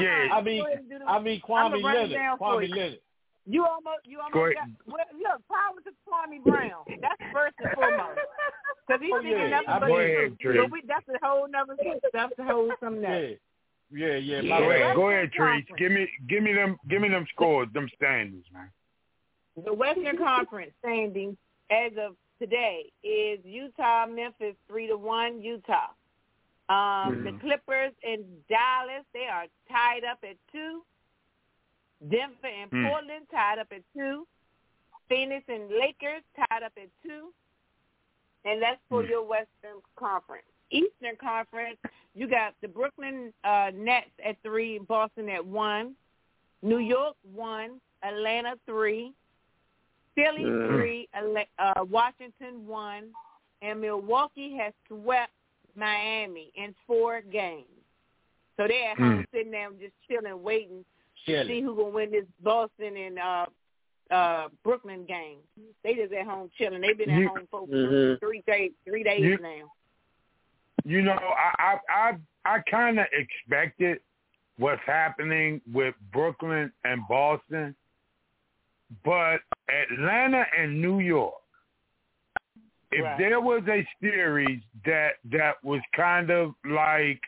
Leonard. Kwame Leonard. You almost got. Well, look, power to Kwame Brown. That's first and foremost. Because he's thinking nothing but the truth. But that's a whole nother stuff to hold something else. Yeah. Go ahead, Trees. Give me them scores, them standings, man. The Western Conference standings as of today is Utah, Memphis 3-1, Utah. The Clippers and Dallas, they are tied up at 2. Denver and Portland tied up at 2. Phoenix and Lakers tied up at 2. And that's for your Western Conference. Eastern Conference, you got the Brooklyn Nets at 3, Boston at 1, New York 1, Atlanta 3, Philly 3, Washington 1, and Milwaukee has swept Miami in 4 games. So they're at home sitting there just chilling, waiting to see who's going to win this Boston and Brooklyn game. They just at home chilling. They've been at home for 3 days now. You know, I kind of expected what's happening with Brooklyn and Boston, but Atlanta and New York, if there was a series that was kind of like,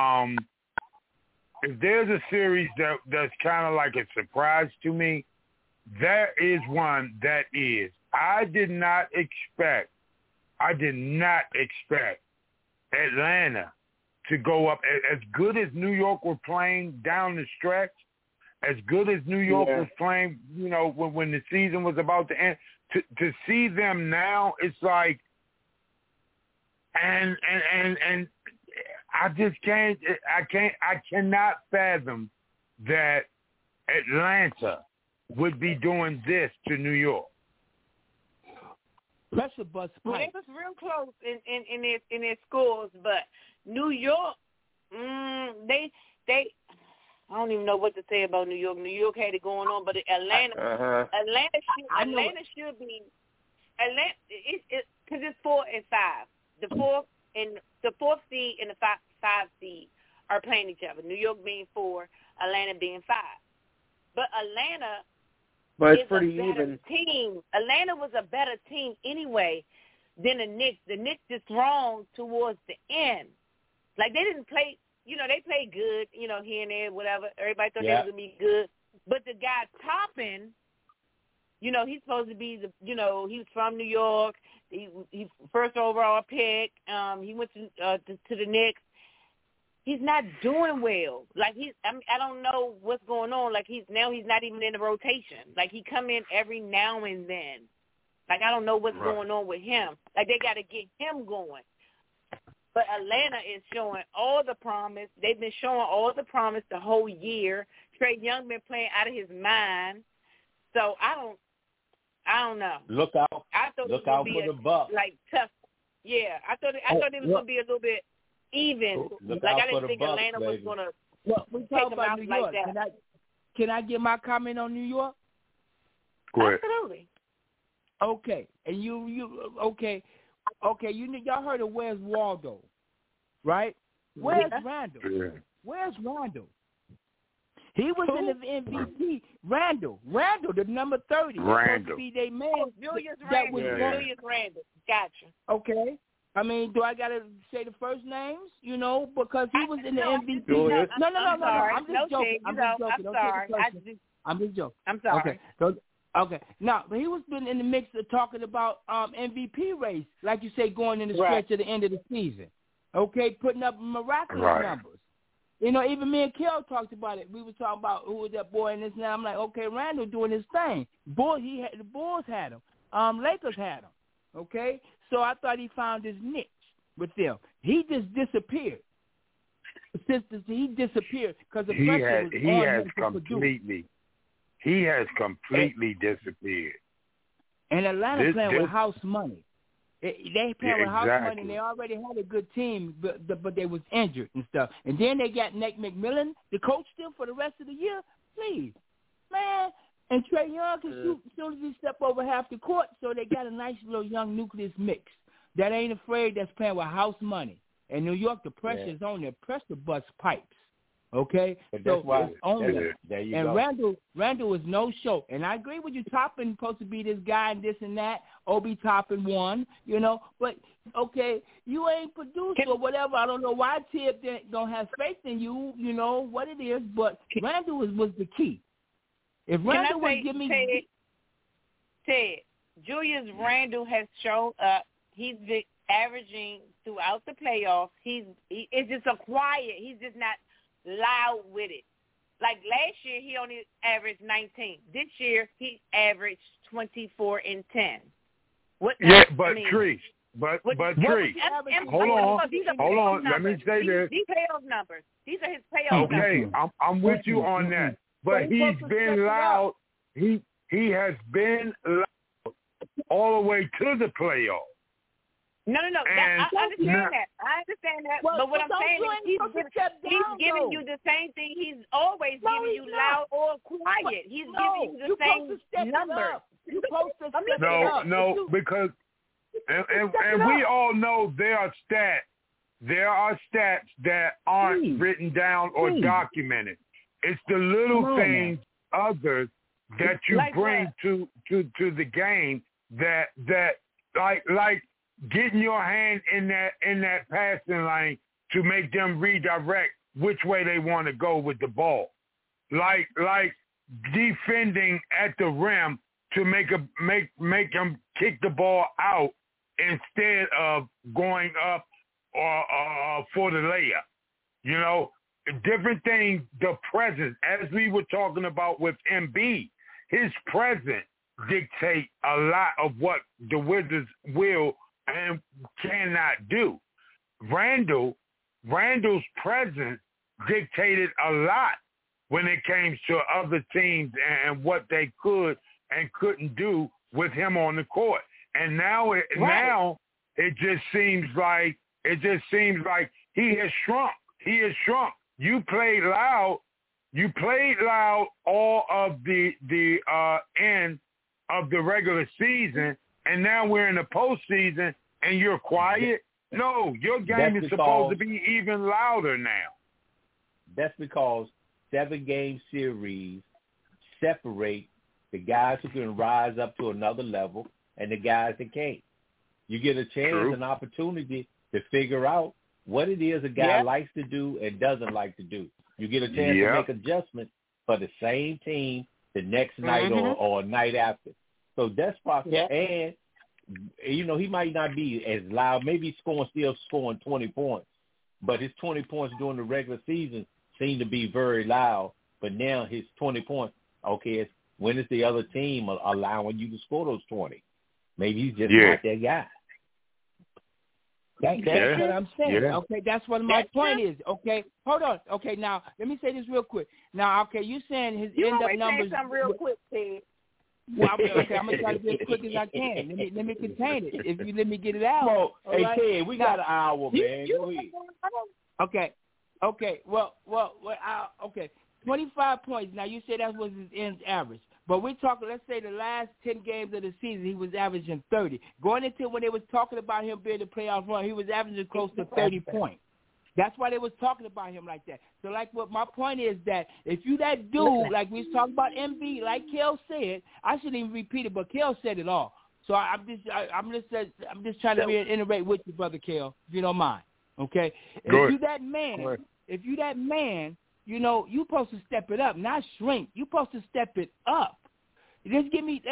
if there's a series that's kind of like a surprise to me, there is one that is. I did not expect Atlanta to go up. As good as New York were playing down the stretch, as good as New York was playing, you know, when the season was about to end, to see them now, it's like, and I just I cannot fathom that Atlanta would be doing this to New York. Pressure bus pipe. Well, it was real close in their scores, but New York, they I don't even know what to say about New York. New York had it going on, but Atlanta should be Atlanta. Because it's 4 and 5. The fourth seed and the 5 seed are playing each other. New York being 4, Atlanta being 5. But Atlanta. But it's a pretty better even. Team. Atlanta was a better team anyway than the Knicks. The Knicks just wrong towards the end. Like, they didn't play, you know, they played good, you know, here and there, whatever. Everybody thought they were going to be good. But the guy Toppin, you know, he's supposed to be, he was from New York. He first overall pick. He went to the Knicks. He's not doing well. Like, I don't know what's going on. Like, he's not even in the rotation. Like, he come in every now and then. Like, I don't know what's going on with him. Like, they got to get him going. But Atlanta is showing all the promise. They've been showing all the promise the whole year. Trae Young been playing out of his mind. So I don't know. Look out! I thought Look out for the Bucks. Like, tough. Yeah, I thought it was going to be a little bit even. Like, I didn't think Bucks, Atlanta was going to. Well, we talk about New York. Like, can I get my comment on New York? Go ahead. Absolutely. Okay, and okay, y'all heard of Where's Waldo, right? Where's Randall? Yeah. Where's Randall? He was in the MVP. Randall, the number 30. Randall. Be their man. Julius Randle. Julius Randle. Gotcha. Okay. I mean, do I got to say the first names? You know, because he was in the MVP. Julius. No. I'm just joking. I'm just joking. I'm sorry. Okay. Now, but he was been in the mix of talking about MVP race, like you say, going in the stretch at the end of the season. Okay, putting up miraculous numbers. You know, even me and Kel talked about it. We were talking about who was that boy and this and that. I'm like, okay, Randall doing his thing. The Bulls had him. Lakers had him. Okay, so I thought he found his niche with them. He just disappeared. He disappeared because the pressure was on him to produce. He has completely disappeared. And Atlanta playing with house money. They playing with house money, and they already had a good team, but they was injured and stuff. And then they got Nate McMillan, the coach, still for the rest of the year. Please, man. And Trae Young can shoot as soon as he step over half the court, so they got a nice little young nucleus mix that ain't afraid, that's playing with house money. And New York, the pressure is on there. Pressure bust pipes. Okay, but so that's why, it's only there you and go. Randall is no show, and I agree with you. Toppin supposed to be this guy and this and that. Obi Toppin won, but okay, you ain't produced or whatever. I don't know why Tib don't have faith in you. You know what it is, but Randall was the key. If Randall would give me Ted, Julius Randall has shown up. He's been averaging throughout the playoffs. It's just a quiet. He's just not loud with it. Like last year, he only averaged 19. This year, he averaged 24 and 10. Treese. Treese. Hold on. Let me say this. These playoff numbers. These are his playoff numbers. Okay, I'm with you on that. But he's been loud. He has been loud all the way to the playoffs. No. I understand that. Well, but what I'm saying is he's giving you the same thing he's always giving you, loud or quiet. He's giving you the same numbers. You're supposed to step it up. No, because and we all know there are stats. There are stats that aren't written down or documented. It's the little things, others that you bring to the game that like getting your hand in that passing lane to make them redirect which way they want to go with the ball. Like defending at the rim to make them kick the ball out instead of going up or for the layup. Different things, the presence, as we were talking about with Embiid, his presence dictate a lot of what the Wizards will and cannot do. Randall's presence dictated a lot when it came to other teams and what they could and couldn't do with him on the court. And now it just seems like he has shrunk. He has shrunk. You played loud all of the end of the regular season, and now we're in the postseason, and you're quiet. No, your game is supposed to be even louder now. That's because 7-game series separate the guys who can rise up to another level and the guys that can't. You get a chance, an opportunity to figure out what it is a guy likes to do and doesn't like to do. You get a chance to make adjustments for the same team the next night or night after. So that's possible. And, he might not be as loud. Maybe he's still scoring 20 points. But his 20 points during the regular season seem to be very loud. But now his 20 points, okay, when is the other team allowing you to score those 20? Maybe he's just not that guy. That's what I'm saying. Yeah. Okay, that's what my point is. Okay, hold on. Okay, now let me say this real quick. Now, okay, you saying his end-up numbers. You something real quick, Ted. Well, okay, I'm gonna try to be as quick as I can. Let me contain it. If you let me get it out. Oh, hey, right? Ted, we got an hour, man. Go ahead. Okay. Well. Okay. 25 points. Now you said that was his end average. But we're talking, let's say the last 10 games of the season, he was averaging 30. Going into when they was talking about him being the playoff run, he was averaging close to 30 points. That's why they was talking about him like that. So like what my point is that if you that dude, like we was talking about Embiid, like Kel said, I shouldn't even repeat it, but Kel said it all. So I'm just trying to reiterate with you, Brother Kel, if you don't mind. Okay? If you that man, you're supposed to step it up, not shrink. You're supposed to step it up. Let's give me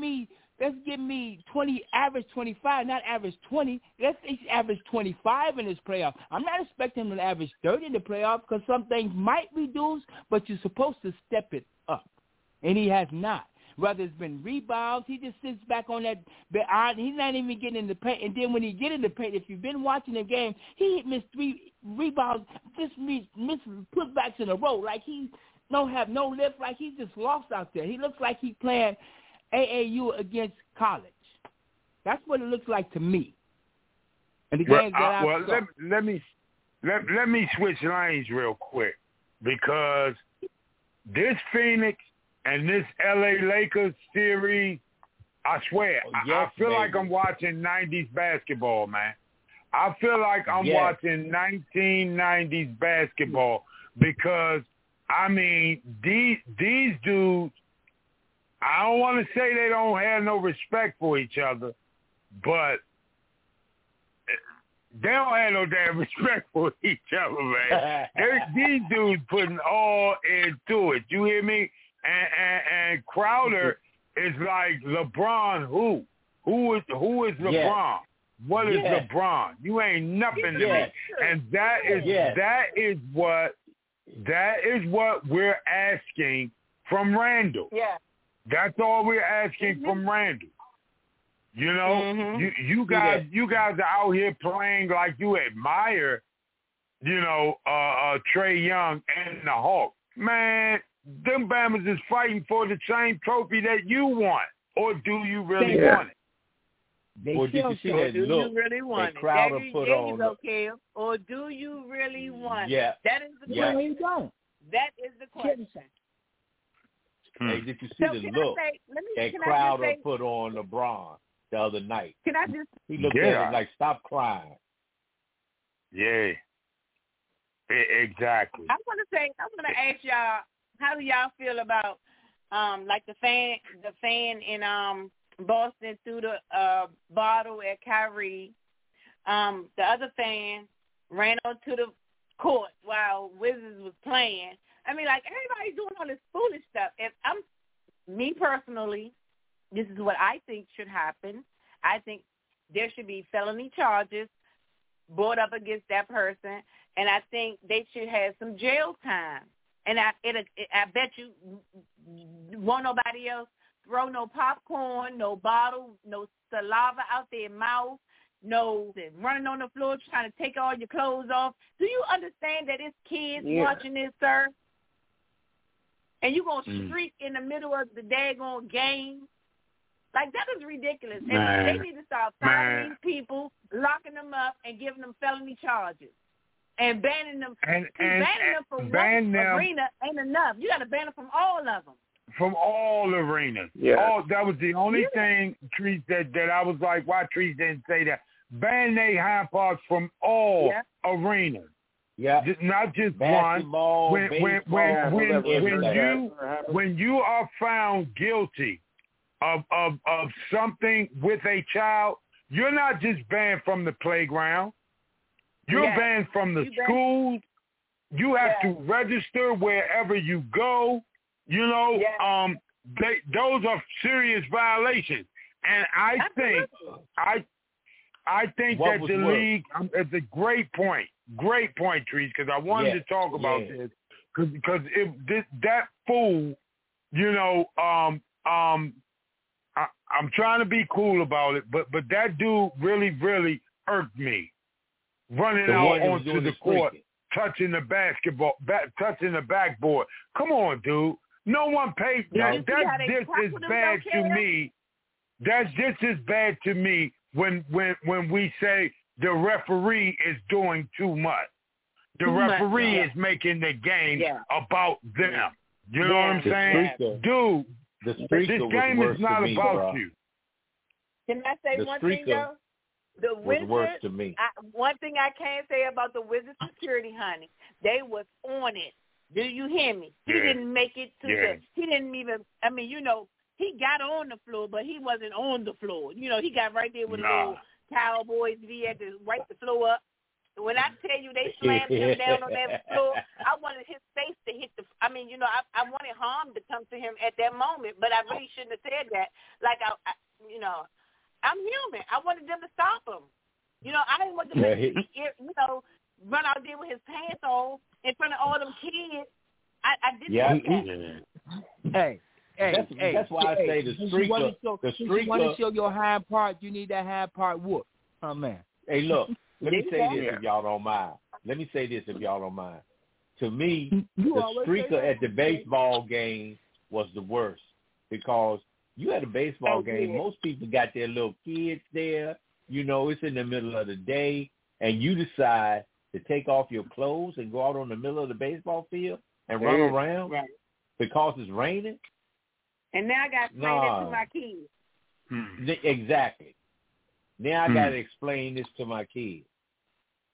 20, average 25, not average 20. Let's average 25 in this playoff. I'm not expecting him to average 30 in the playoff because some things might reduce, but you're supposed to step it up, and he has not. Whether it's been rebounds, he just sits back on that. He's not even getting in the paint. And then when he get in the paint, if you've been watching the game, he missed 3 rebounds, just missed putbacks in a row. Like he don't have no lift. Like he's just lost out there. He looks like he's playing AAU against college. That's what it looks like to me. And the games that I saw. Let me switch lanes real quick because this Phoenix and this LA Lakers series, I swear, I feel like I'm watching 90s basketball, man. I feel like I'm watching 1990s basketball because, I mean, these dudes, I don't want to say they don't have no respect for each other, but they don't have no damn respect for each other, man. These dudes putting all into it. You hear me? And Crowder is like LeBron. Who is LeBron? Yes. What is LeBron? You ain't nothing to me. And that is what we're asking from Randall. Yeah. That's all we're asking from Randall. You know, you guys are out here playing like you admire, you know, Trae Young and the Hawks. Man, them Bammers is fighting for the same trophy that you want. Or do you really want it? Or did you see that look that Crowder put on? Or do you really want it? Yeah. That is the No, question. you don't. That is the question. Hey, did you see the look that Crowder put on LeBron the other night? Can I just? He looked at it like, stop crying. Yeah. Exactly. I want to ask y'all, how do y'all feel about like the fan in Boston threw the bottle at Kyrie. The other fan ran onto the court while Wizards was playing. I mean, like, everybody's doing all this foolish stuff. If me personally, this is what I think should happen. I think there should be felony charges brought up against that person, and I think they should have some jail time. And I bet you won't nobody else throw no popcorn, no bottle, no saliva out their mouth, no running on the floor trying to take all your clothes off. Do you understand that it's kids watching this, sir? And you're going to streak in the middle of the daggone game? Like, that is ridiculous. And they need to start fining these people, locking them up, and giving them felony charges. And banning them. Banning them from one arena ain't enough. You got to ban them from all of them. From all arenas. Yeah. That was the only thing, Trees, that I was like, why Trees didn't say that. Ban they high parks from all arenas. Yeah. Not just basketball, one. When you are found guilty of something with a child, you're not just banned from the playground. You're banned from the schools. You have to register wherever you go. You know, those are serious violations. And I think that the league, it's a great point, Trees, because I wanted to talk about this, because that fool, you know, I'm trying to be cool about it, but that dude really, really irked me, running out onto the court, touching the touching the backboard. Come on, dude. No one paid that. That's just as bad to me. That's just as bad to me when we say the referee is doing too much. The referee is making the game about them. You know what I'm saying? Dude, this game is not about you. Can I say one thing, though? The Wizards, worse to me. One thing I can say about the Wizards security, honey, they was on it. Do you hear me? He didn't make it to he didn't even, I mean, you know, he got on the floor, but he wasn't on the floor. You know, he got right there with the little Cowboys V had to wipe the floor up. When I tell you they slammed him down on that floor, I wanted his face to hit the, I mean, you know, I wanted harm to come to him at that moment, but I really shouldn't have said that. Like, you know, I'm human. I wanted them to stop him. You know, I didn't want them to, you know, run out there with his pants off in front of all them kids. I didn't Hey, that's why I say the streaker. You want to show your hind part, you need that hind part whoop. Oh, man. Hey, look, let me say this if y'all don't mind. To me, the streaker at the baseball game was the worst, because you had a baseball game. Most people got their little kids there. You know, it's in the middle of the day, and you decide to take off your clothes and go out on the middle of the baseball field and run around because it's raining. And now I got to explain that to my kids. Exactly. Now I got to explain this to my kids.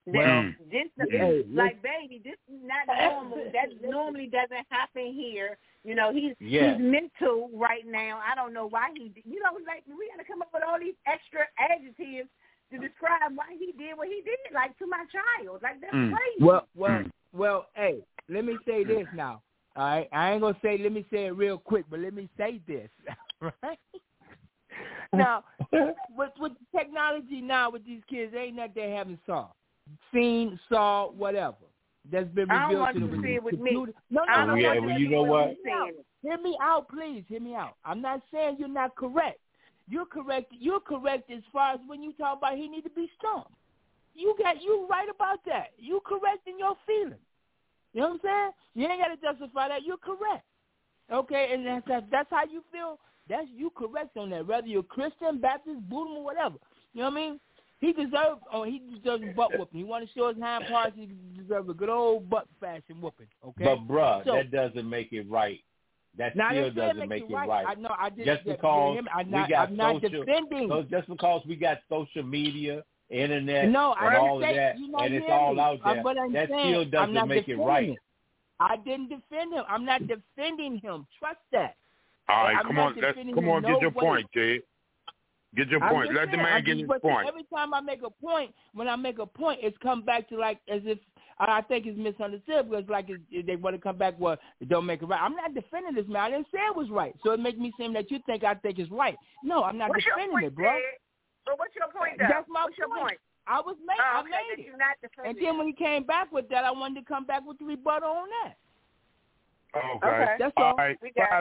Like, baby, this is not normal. That normally doesn't happen here. You know, he's mental right now. I don't know why he did. You know, like, we got to come up with all these extra adjectives to describe why he did what he did, like, to my child. Like, that's crazy. Well, hey, let me say this now. All right? I ain't going to say, let me say it real quick, but let me say this, right? Now, with technology now with these kids, ain't nothing they haven't saw, whatever. That's been revealed to them. I don't want you to see it with me. No, you know what? Hear me out, please. Hear me out. I'm not saying you're not correct. You're correct. You're correct as far as when you talk about he need to be strong. You right about that. You correct in your feelings. You know what I'm saying? You ain't got to justify that. You're correct. Okay, and that's how you feel. That's you correct on that. Whether you're Christian, Baptist, Buddhist, or whatever. You know what I mean? He deserves butt whooping. He want to show his hind parts. He deserves a good old butt fashion whooping. Okay. But bruh, that doesn't make it right. That still doesn't make it right. I know. I did. Just because I'm not defending. So just because we got social media, internet, and all of that, and it's all out there, that still doesn't make it right. I didn't defend him. I'm not defending him. Trust that. All right, come on, get your point, Ted. Get your point. Let the man get his point. Every time I make a point, it's come back to like as if I think it's misunderstood because like they want to come back, well, it don't make it right. I'm not defending this, man. I didn't say it was right. So it makes me seem that you think I think it's right. No, I'm not defending it, bro. So what's your point, though? That's my what's your point? I made it. And then when he came back with that, I wanted to come back with the rebuttal on that. Okay. That's all. All right.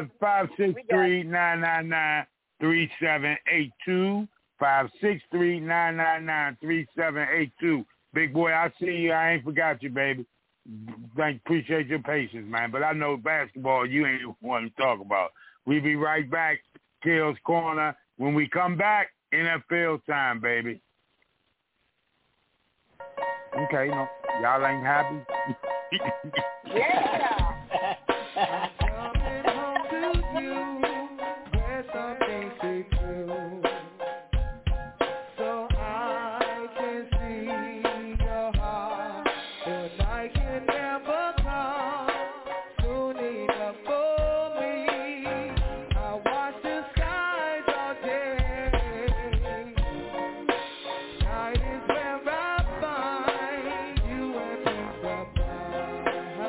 563-999-3782. 563-999-3782. Big boy, I see you. I ain't forgot you, baby. Appreciate your patience, man. But I know basketball, you ain't the one to talk about. We be right back. Kale's Corner. When we come back, NFL time, baby. Okay, no, y'all ain't happy? Yeah. Coming home to you, where some things stay true, so I can see your heart, but I can never come soon enough for me. I watch the skies all day. Night is where I find you and peace of mind.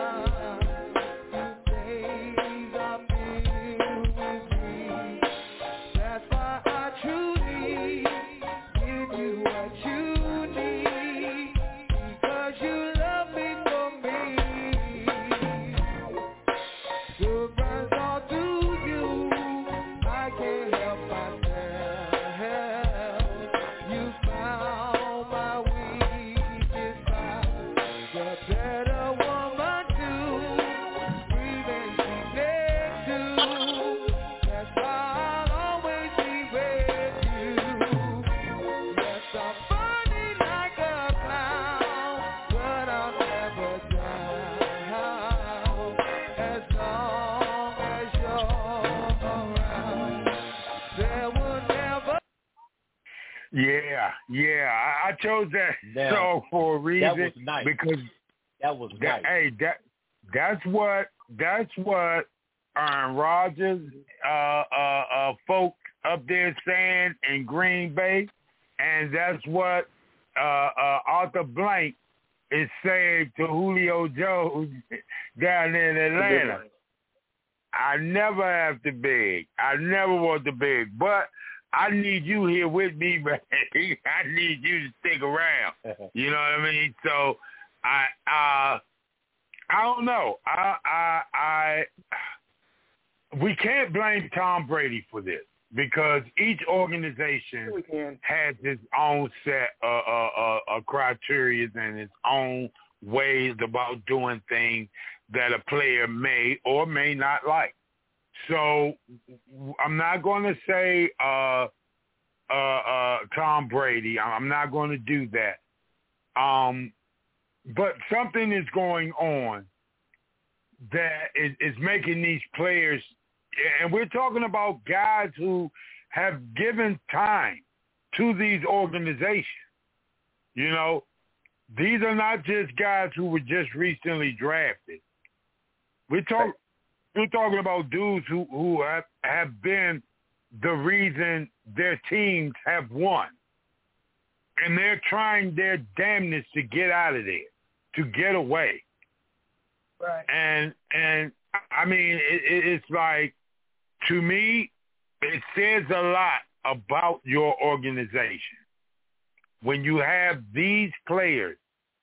Days are filled with dreams. That's why I truly give you what you need, because you love me for me. Good runs all through you. I can't help myself. You found my weakest spot. The better woman to breathe and sleep next to. That's why I'll always be with you. Yes, I'm funny like a clown, but I'll never drown as long as you're around. There will never. Yeah. I chose that song for a reason. That was nice. Because that was nice. Hey, that's what Aaron Rodgers, folks up there saying in Green Bay, and that's what Arthur Blank is saying to Julio Jones down there in Atlanta. I never have to beg. I never want to beg, but I need you here with me, man. I need you to stick around. You know what I mean? So I don't know. We can't blame Tom Brady for this because each organization has its own set of criteria and its own ways about doing things that a player may or may not like. So I'm not going to say Tom Brady. I'm not going to do that. But something is going on that is making these players, and we're talking about guys who have given time to these organizations. You know, these are not just guys who were just recently drafted. We're talking about dudes who have been the reason their teams have won. And they're trying their damnedest to get out of there, to get away. Right. And I mean, it's like, to me, it says a lot about your organization when you have these players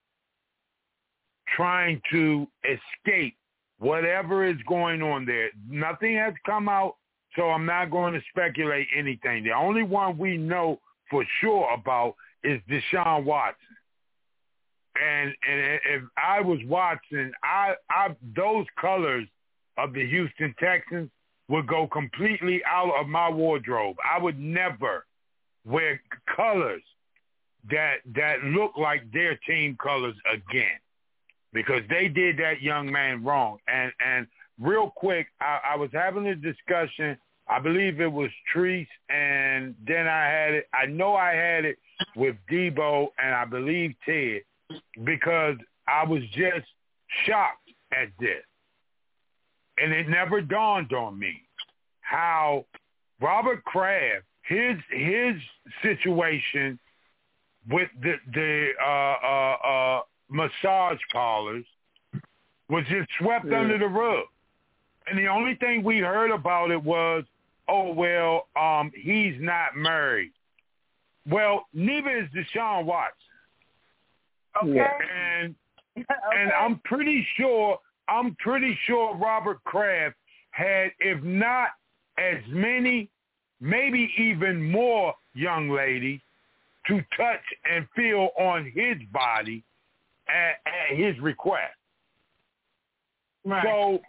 trying to escape whatever is going on there. Nothing has come out, so I'm not going to speculate anything. The only one we know for sure about is Deshaun Watson. And if I was Watson, I those colors of the Houston Texans would go completely out of my wardrobe. I would never wear colors that look like their team colors again, because they did that young man wrong. And real quick, I was having a discussion. I believe it was Treese, and then I know I had it with Debo and I believe Ted, because I was just shocked at this. And it never dawned on me how Robert Kraft, his situation with the massage parlors was just swept under the rug. And the only thing we heard about it was, oh, well, he's not married. Well, neither is Deshaun Watson. Okay. And I'm pretty sure Robert Kraft had, if not as many, maybe even more young ladies to touch and feel on his body at his request. Right. So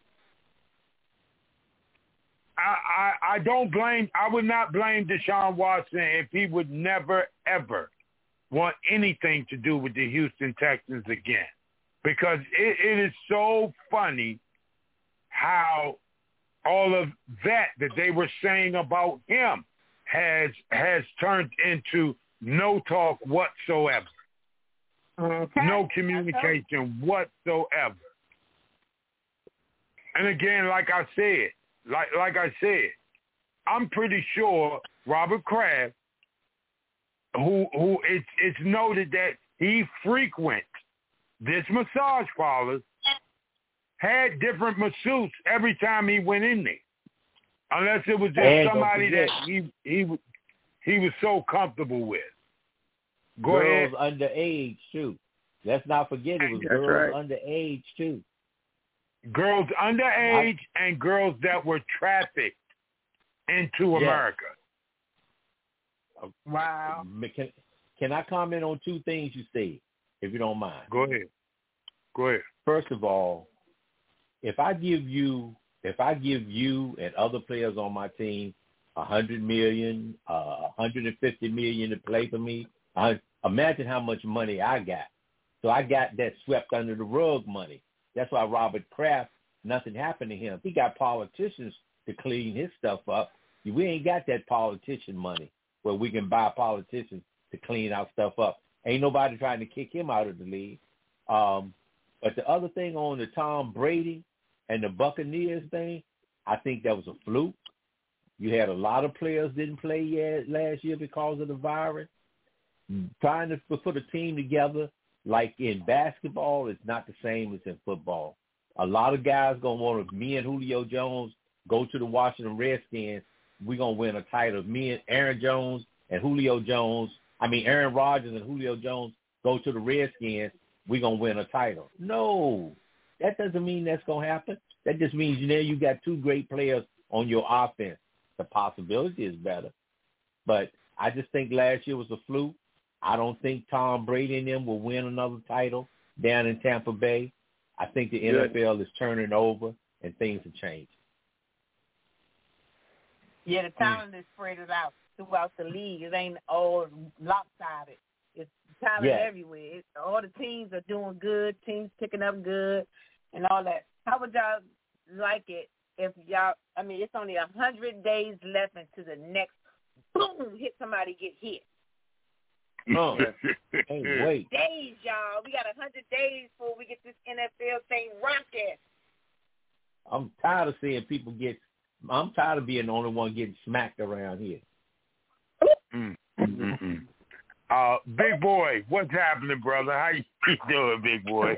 I would not blame Deshaun Watson if he would never, ever want anything to do with the Houston Texans again. Because it is so funny how all of that they were saying about him has turned into no talk whatsoever. Okay. No communication whatsoever. And again, like I said, I'm pretty sure Robert Kraft, who it's noted that he frequents this massage parlor, had different masseuses every time he went in there, unless it was just somebody that he was so comfortable with. Girls underage too. Let's not forget it was girls underage too. Girls underage and girls that were trafficked into America. Wow. Can I comment on two things you said, if you don't mind? Go ahead. First of all, if I give you and other players on my team $100 million, $150 million to play for me, imagine how much money I got. So I got that swept under the rug money. That's why Robert Kraft, nothing happened to him. He got politicians to clean his stuff up. We ain't got that politician money where we can buy politicians to clean our stuff up. Ain't nobody trying to kick him out of the league. But the other thing on the Tom Brady and the Buccaneers thing, I think that was a fluke. You had a lot of players didn't play yet last year because of the virus. Trying to put a team together like in basketball is not the same as in football. A lot of guys going to want to, me and Julio Jones, go to the Washington Redskins. We're going to win a title. Me and Aaron Rodgers and Julio Jones go to the Redskins. We're going to win a title. No, that doesn't mean that's going to happen. That just means you got two great players on your offense. The possibility is better. But I just think last year was a fluke. I don't think Tom Brady and them will win another title down in Tampa Bay. I think the NFL is turning over and things have changed. Yeah, the talent is spread out throughout the league. It ain't all lopsided. It's talent everywhere. All the teams are doing good. Teams picking up good and all that. How would y'all like it if y'all, it's only 100 days left until the next boom, somebody get hit. Hey, wait. Days, y'all. We got 100 days before we get this NFL thing rocking. I'm tired of seeing people I'm tired of being the only one getting smacked around here. Big boy, what's happening, brother? How you doing, big boy?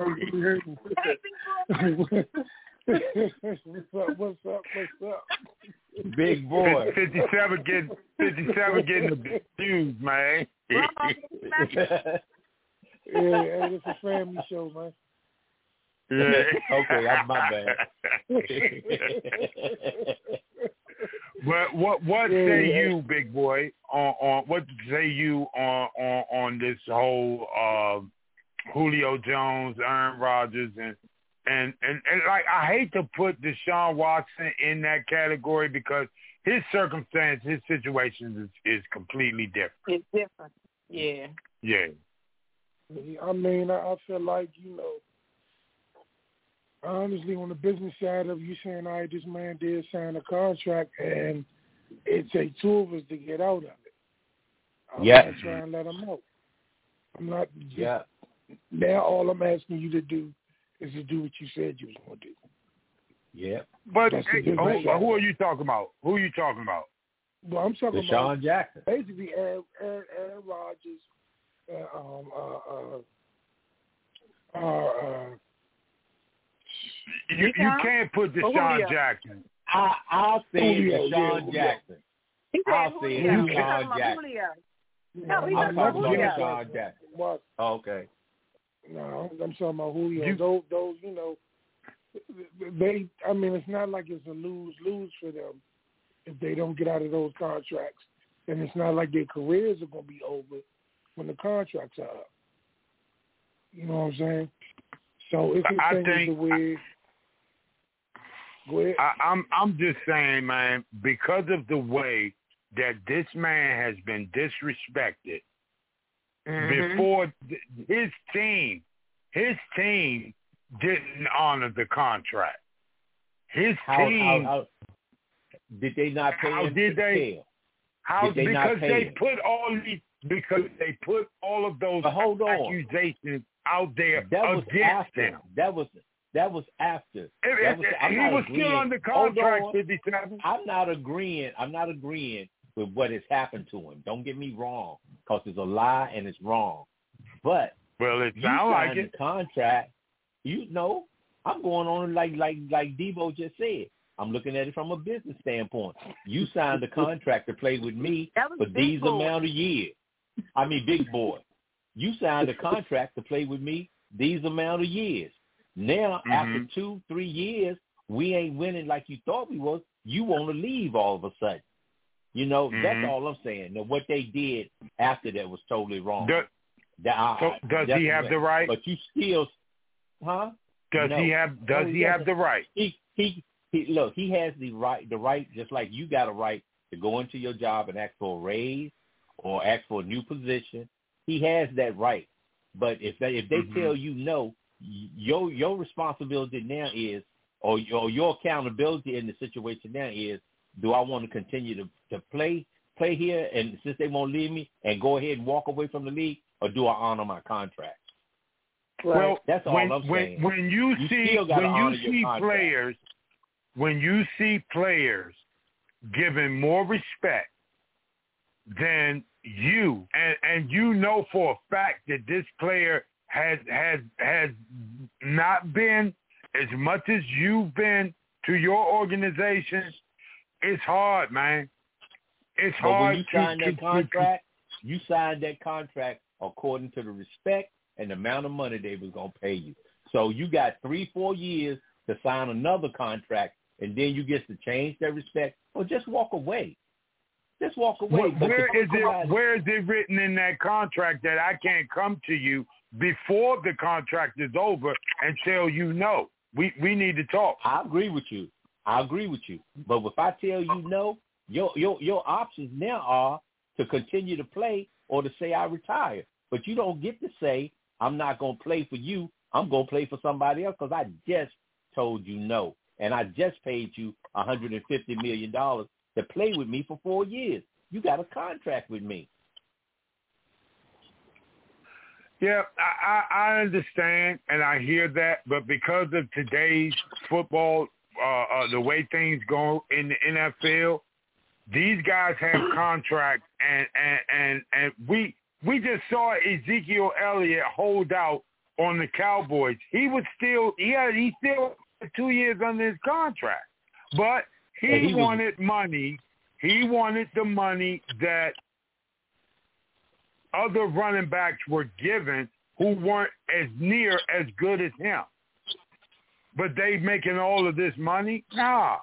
What's up? Big boy. 57 getting abused, man. Yeah, it's a family show, man. Yeah. Okay, that's my bad. But what say you, big boy, on what say you on this whole Julio Jones, Aaron Rodgers, and like, I hate to put Deshaun Watson in that category because his circumstance, his situation is completely different. It's different. Yeah. Yeah. I mean, I feel like, honestly, on the business side of you saying, all right, this man did sign a contract, and it takes two of us to get out of it. I'm not trying to let him out. I'm not. Yeah. Now all I'm asking you to do is to do what you said you was going to do. Yeah. But who are you talking about? Who are you talking about? Well, I'm talking Deshaun about Jackson. Basically, Aaron Rodgers. You can't put Deshaun Jackson. I'll say Deshaun Jackson. I'll say Deshaun Jackson. No, he's I'm talking talking about about Deshaun Jackson. What? Oh, okay. No, I'm talking about Julio. Those, they. I mean, it's not like it's a lose-lose for them if they don't get out of those contracts, and it's not like their careers are going to be over when the contracts are up. You know what I'm saying? So if you think the way, go ahead. I'm just saying, man, because of the way that this man has been disrespected before, his team didn't honor the contract. His team. How did they not pay him? How did they? Because they put all of those accusations out there against him. That was after. He was still under contract. 57. I'm not agreeing with what has happened to him. Don't get me wrong, because it's a lie and it's wrong. But it sounds like it. The contract. I'm going on like Debo just said. I'm looking at it from a business standpoint. You signed the contract to play with me for these amount of years. I mean, big boy. You signed a contract to play with me these amount of years. Now, after 2-3 years, we ain't winning like you thought we was. You want to leave all of a sudden. That's all I'm saying. Now, what they did after that was totally wrong. Does he have the right? But you still, huh? Does he have the right? Look, he has the right, just like you got a right to go into your job and ask for a raise or ask for a new position. He has that right. But if they tell you no, your responsibility now is, or your accountability in the situation now is, do I want to continue to play here, and since they won't leave me, and go ahead and walk away from the league, or do I honor my contract? Well, that's all I'm saying. When you see players given more respect than you, and for a fact that this player has not been as much as you've been to your organization, it's hard, man. It's hard. When you signed that contract, you signed that contract according to the respect and the amount of money they was going to pay you. So you got 3-4 years to sign another contract, and then you get to change that respect, or just walk away. Just walk away. Where is it written in that contract that I can't come to you before the contract is over and tell you no? We need to talk. I agree with you. But if I tell you no, your options now are to continue to play or to say I retire. But you don't get to say I'm not going to play for you. I'm going to play for somebody else because I just told you no. And I just paid you $150 million to play with me for 4 years. You got a contract with me. Yeah, I understand and I hear that, but because of today's football, the way things go in the NFL, these guys have contracts, and we just saw Ezekiel Elliott hold out on the Cowboys. He still had 2 years under his contract, but he wanted money. He wanted the money that other running backs were given who weren't as near as good as him. But they making all of this money? No.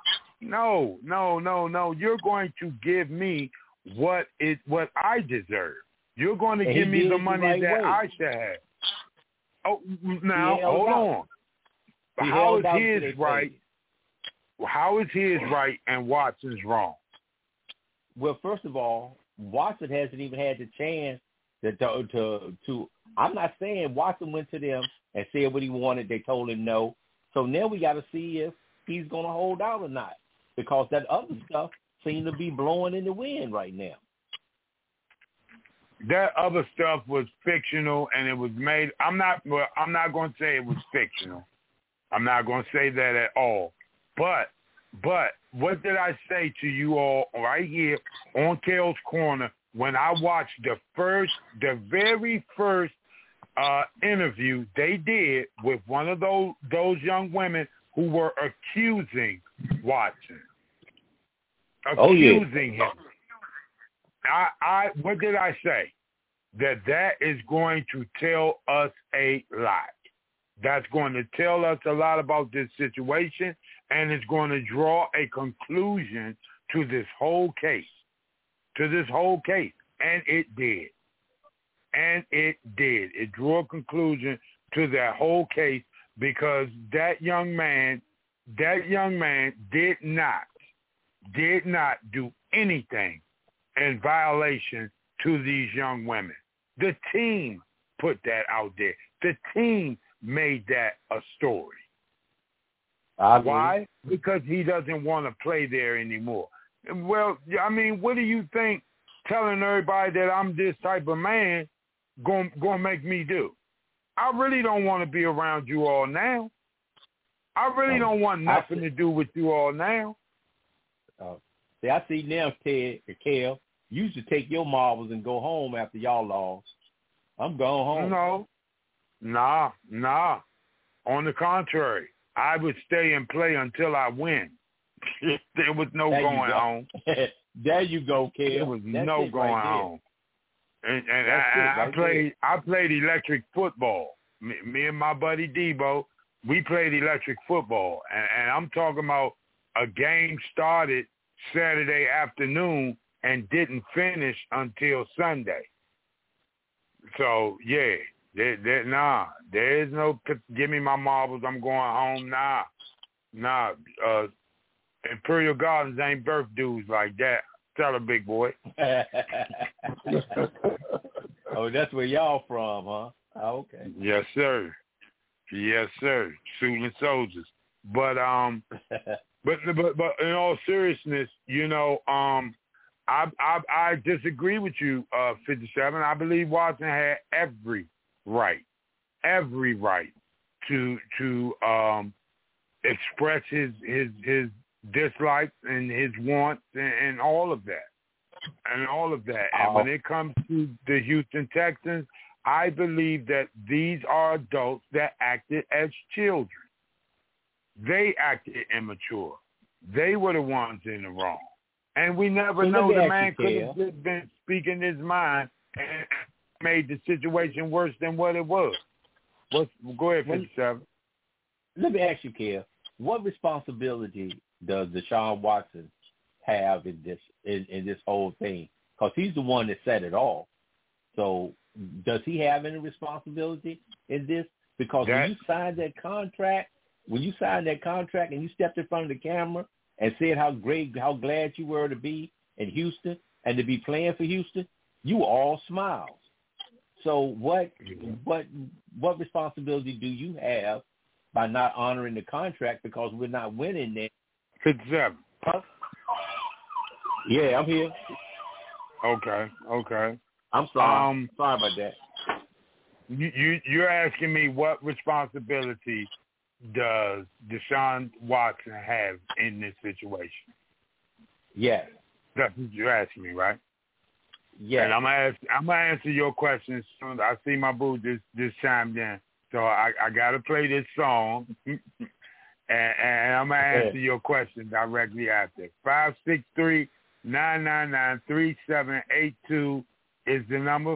You're going to give me what I deserve. You're going to give me the money that I should have. Oh, now hold on. How is his right? How is his right and Watson's wrong? Well, first of all, Watson hasn't even had the chance to. I'm not saying Watson went to them and said what he wanted. They told him no. So now we got to see if he's going to hold out or not, because that other stuff seems to be blowing in the wind right now. That other stuff was fictional, and it was made. I'm not going to say it was fictional. I'm not going to say that at all. But what did I say to you all right here on Kale's Corner when I watched the very first interview they did with one of those young women who were accusing Watson, accusing him? What did I say? That is going to tell us a lot. That's going to tell us a lot about this situation, and it's going to draw a conclusion to this whole case. And it did. It drew a conclusion to that whole case because that young man did not do anything in violation to these young women. The team put that out there. The team made that a story. Why? Because he doesn't want to play there anymore. Well, I mean, what do you think telling everybody that I'm this type of man going to make me do? I really don't want to be around you all now. I really don't want nothing to do with you all now. See, I see now, Ted or Kel, you used to take your marbles and go home after y'all lost. I'm going home. No. Nah. On the contrary, I would stay and play until I win. There was no going home. There you go, Kel. There was no going home. And I played electric football. Me and my buddy Debo, we played electric football. And I'm talking about a game started Saturday afternoon and didn't finish until Sunday. So, yeah, there is no give me my marbles, I'm going home. Nah. Imperial Gardens ain't birth dudes like that. Tell her, big boy. Oh, that's where y'all from, huh? Oh, okay. Yes, sir. Shooting soldiers. But in all seriousness, I disagree with you, 57. I believe Watson had every right to express his dislikes and his wants and all of that. And when it comes to the Houston Texans, I believe that these are adults that acted as children. They acted immature. They were the ones in the wrong. And we never know. The man could have just been speaking his mind and made the situation worse than what it was. Go ahead, 57. Let me ask you, Kel, what responsibility does Deshaun Watson have in this whole thing? Because he's the one that said it all. So does he have any responsibility in this? Because when you signed that contract and you stepped in front of the camera and said how glad you were to be in Houston and to be playing for Houston, you were all smiles. So what responsibility do you have by not honoring the contract because we're not winning there? 57. Huh? Yeah, I'm here. Okay. I'm sorry. Sorry about that. You're asking me what responsibility does Deshaun Watson have in this situation? Yes. That's what you're asking me, right? Yes. And I'm gonna answer your question soon. I see my boo just chimed in, so I gotta play this song, and I'm gonna answer your question directly after. 563-999-3782 is the number.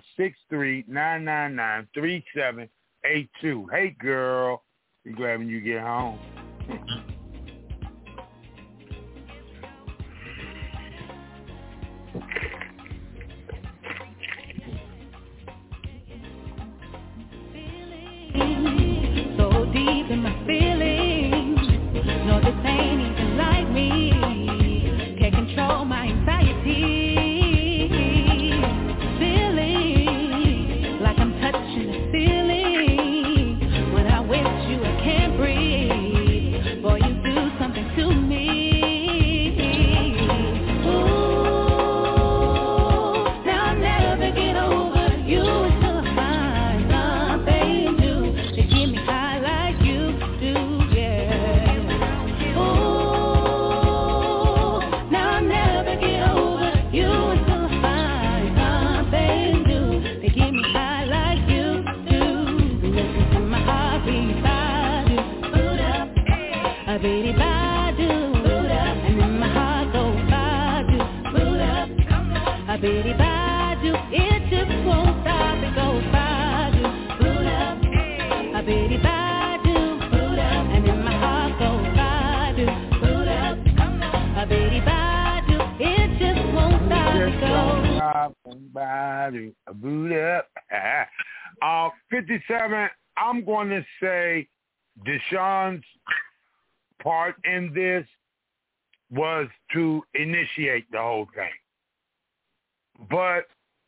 563-999-3782. Hey girl, be glad when you get home. So deep in my feelings, no, this ain't even like me. Can't control my anxiety. Feeling like I'm touching the ceiling. When I with you, I can't breathe. Boy, you do something to me. Ooh, now I'll never get over you until I find something new to get me high like you do, yeah. Ooh, now I'll never get over you until I find something new to get me high like you do. Listen to my heartbeat, badu, boot up, a bitty badu, boot up, and then my heart goes badu, boot up, a bitty badu, it just won't stop, it goes badu, boot up, a bitty badu, boot up, and then my heart goes badu, boot up, a bitty badu, it just won't stop, it goes. Boot up. 57, I'm going to say Deshaun's part in this was to initiate the whole thing. But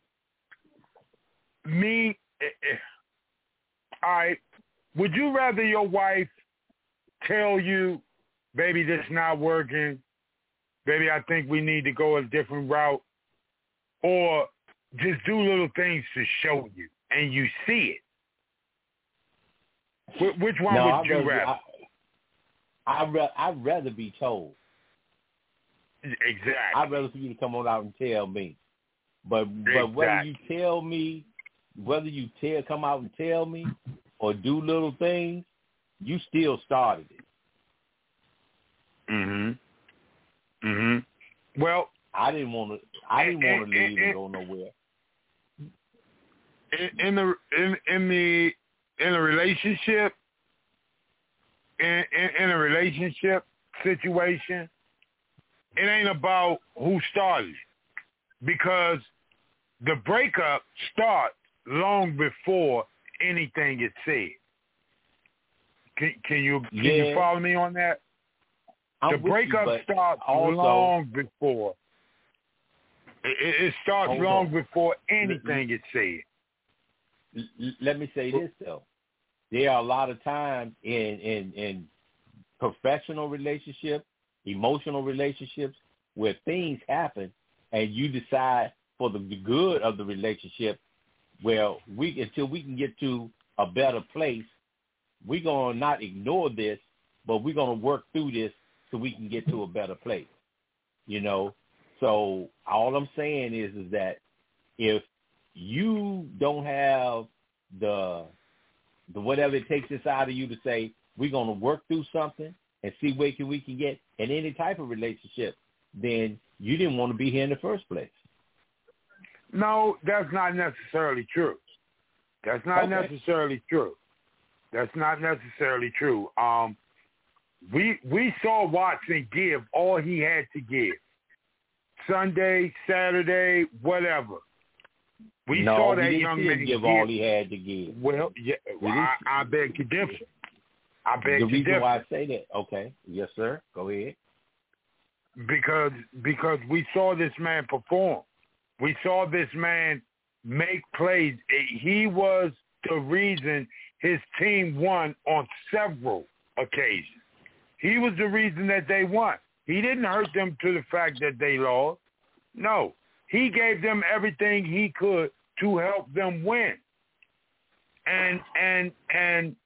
me, all right, would you rather your wife tell you, baby, this not working, baby, I think we need to go a different route, or just do little things to show you and you see it? Which one would you rather? I'd rather be told. Exactly. I'd rather for you to come on out and tell me. But whether you tell me, come out and tell me, or do little things, you still started it. Well, I didn't want to leave and go nowhere. In a relationship, in a relationship situation, it ain't about who started it, because the breakup starts long before anything is said. Can you follow me on that? The breakup starts long before. It starts long before anything is said. Let me say this though: there are a lot of times in professional relationships, emotional relationships, where things happen, and you decide for the good of the relationship, well, until we can get to a better place, we're gonna not ignore this, but we're gonna work through this so we can get to a better place. You know, so all I'm saying is that if you don't have the whatever it takes inside of you to say, we're going to work through something and see where we can get in any type of relationship, then you didn't want to be here in the first place. No, that's not necessarily true. That's not necessarily true. That's not necessarily true. We saw Watson give all he had to give. Sunday, Saturday, whatever. We saw that young man give all he had to give. Well, yeah, I beg to differ. The reason why I say that, okay, yes, sir, go ahead. Because we saw this man perform. We saw this man make plays. He was the reason his team won on several occasions. He was the reason that they won. He didn't hurt them to the fact that they lost. No, he gave them everything he could to help them win. And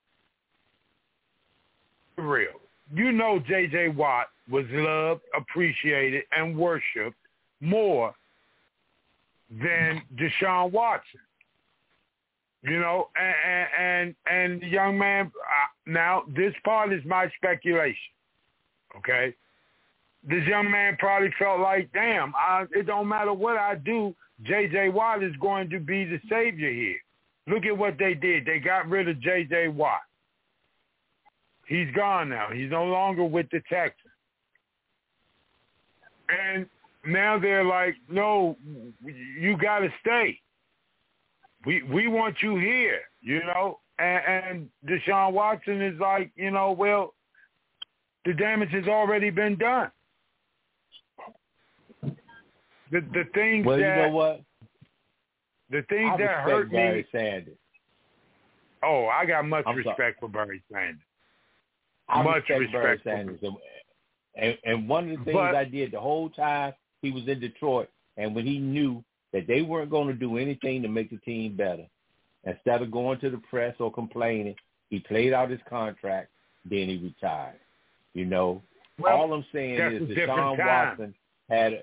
real. You know J.J. Watt was loved, appreciated, and worshipped more than Deshaun Watson. You know, and the young man, now this part is my speculation, okay? This young man probably felt like, damn, it don't matter what I do, J.J. Watt is going to be the savior here. Look at what they did. They got rid of J.J. Watt. He's gone now. He's no longer with the Texans. And now they're like, no, you got to stay. We want you here, you know. And Deshaun Watson is like, you know, well, the damage has already been done. The things well, that, you know what? The things that hurt Barry me. Sanders. Oh, I got much respect for Barry Sanders. I much respect Barry for Sanders. And one of the things I did the whole time he was in Detroit, and when he knew that they weren't going to do anything to make the team better, instead of going to the press or complaining, he played out his contract, then he retired. You know, all I'm saying is Deshaun Watson had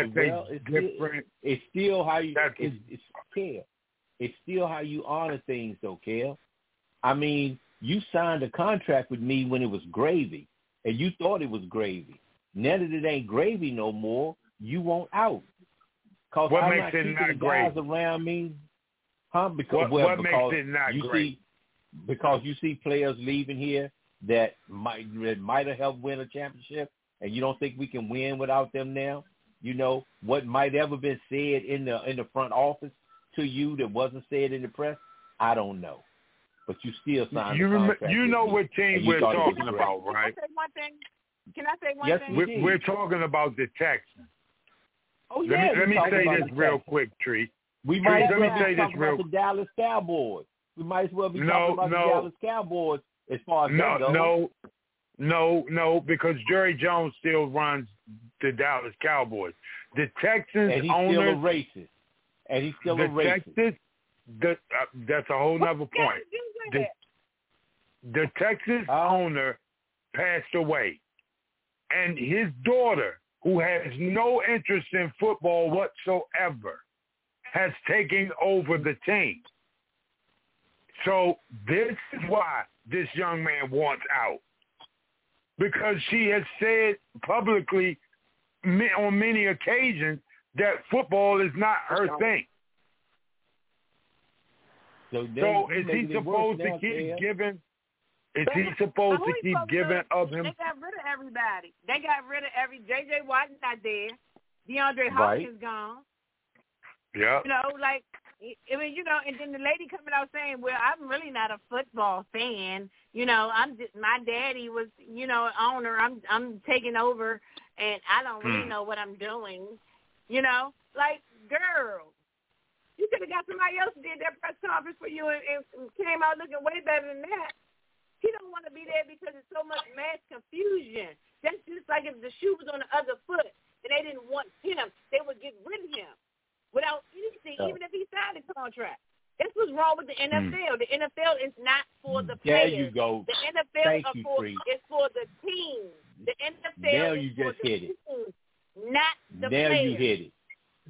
it's still how you it's still how you honor things, though, Kel. I mean, you signed a contract with me when it was gravy, and you thought it was gravy. Now that it ain't gravy no more, you want out. Because what I'm makes not it keeping not the guys gravy? Around me. Huh? Because what makes it not gravy? Because you see players leaving here that might have helped win a championship, and you don't think we can win without them now. You know what might ever been said in the front office to you that wasn't said in the press. I don't know, but you still signed the contract. You know what team we're talking about, right? Can I say one thing? We're talking about the Texans. Oh yeah. Let me say this real quick, Tree. We might as well be talking about the Dallas Cowboys. We might as well be talking about the Dallas Cowboys as far as that goes. No, because Jerry Jones still runs the Dallas Cowboys. The Texans and he's owners, still a racist. And he's still a racist. That's a whole nother point. The Texas owner passed away, and his daughter, who has no interest in football whatsoever, has taken over the team. So this is why this young man wants out. Because she has said publicly on many occasions that football is not her thing. So is he supposed to keep giving? Is he supposed to keep giving of him? They got rid of everybody. They got rid of J.J. Watt not there. DeAndre Hopkins gone. Yeah. You know, like, I mean, you know, and then the lady coming out saying, well, I'm really not a football fan. You know, my daddy was, you know, owner. I'm taking over, and I don't really know what I'm doing. You know, like, girl, you could have got somebody else who did that press conference for you and came out looking way better than that. He don't want to be there because there's so much mass confusion. That's just like if the shoe was on the other foot and they didn't want him, they would get rid of him without anything, even if he signed a contract. That's what's wrong with the NFL. The NFL is not for the players. There you go. The NFL is for the team. The NFL now you is just for hit the team, not the now players. You hit it.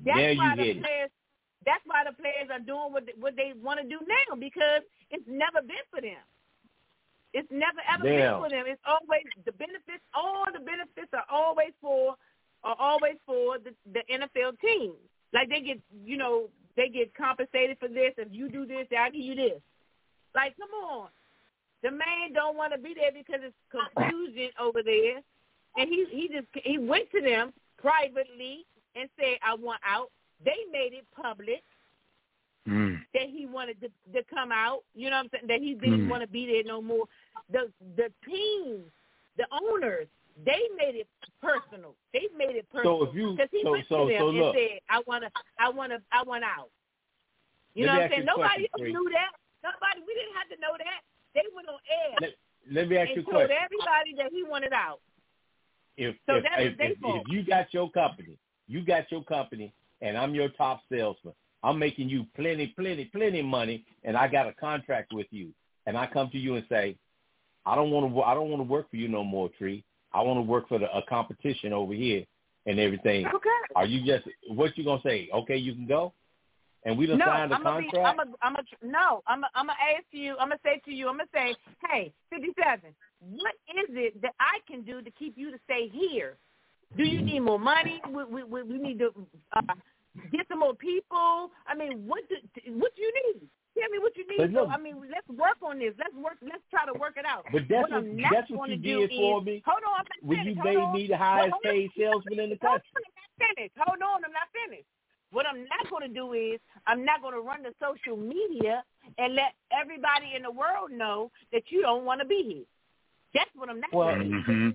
That's why the players are doing what they want to do now, because it's never been for them. It's never ever been for them. It's always the benefits. All the benefits are always for the NFL team. Like they get compensated for this. If you do this, I'll give you this. Like, come on. The man don't want to be there because it's confusion over there. And he went to them privately and said, I want out. They made it public that he wanted to come out. You know what I'm saying? That he didn't want to be there no more. The team, the owners, they made it personal. They made it personal. So if you because he went to them and look, said, I want out. You know what I'm saying? Nobody knew that. We didn't have to know that. They went on air. Let me ask you a question. question. Told everybody that he wanted out. If you got your company, and I'm your top salesman, I'm making you plenty money, and I got a contract with you, and I come to you and say, I don't want to work for you no more, Tree. I want to work for a competition over here and everything. Okay. Are you just, what you going to say? Okay, you can go? And we done signed the contract? I'm going to ask you, I'm going to say to you, I'm going to say, hey, 57, what is it that I can do to keep you to stay here? Do you need more money? We need to get some more people. I mean, what do you need? Tell me what you need. Look, let's work on this. Let's try to work it out. But that's what you did for me. Hold on, I'm not when finished. You made me the highest paid salesman in the country. Hold on, I'm not finished. What I'm not going to do is I'm not going to run the social media and let everybody in the world know that you don't want to be here. That's what I'm not going to do.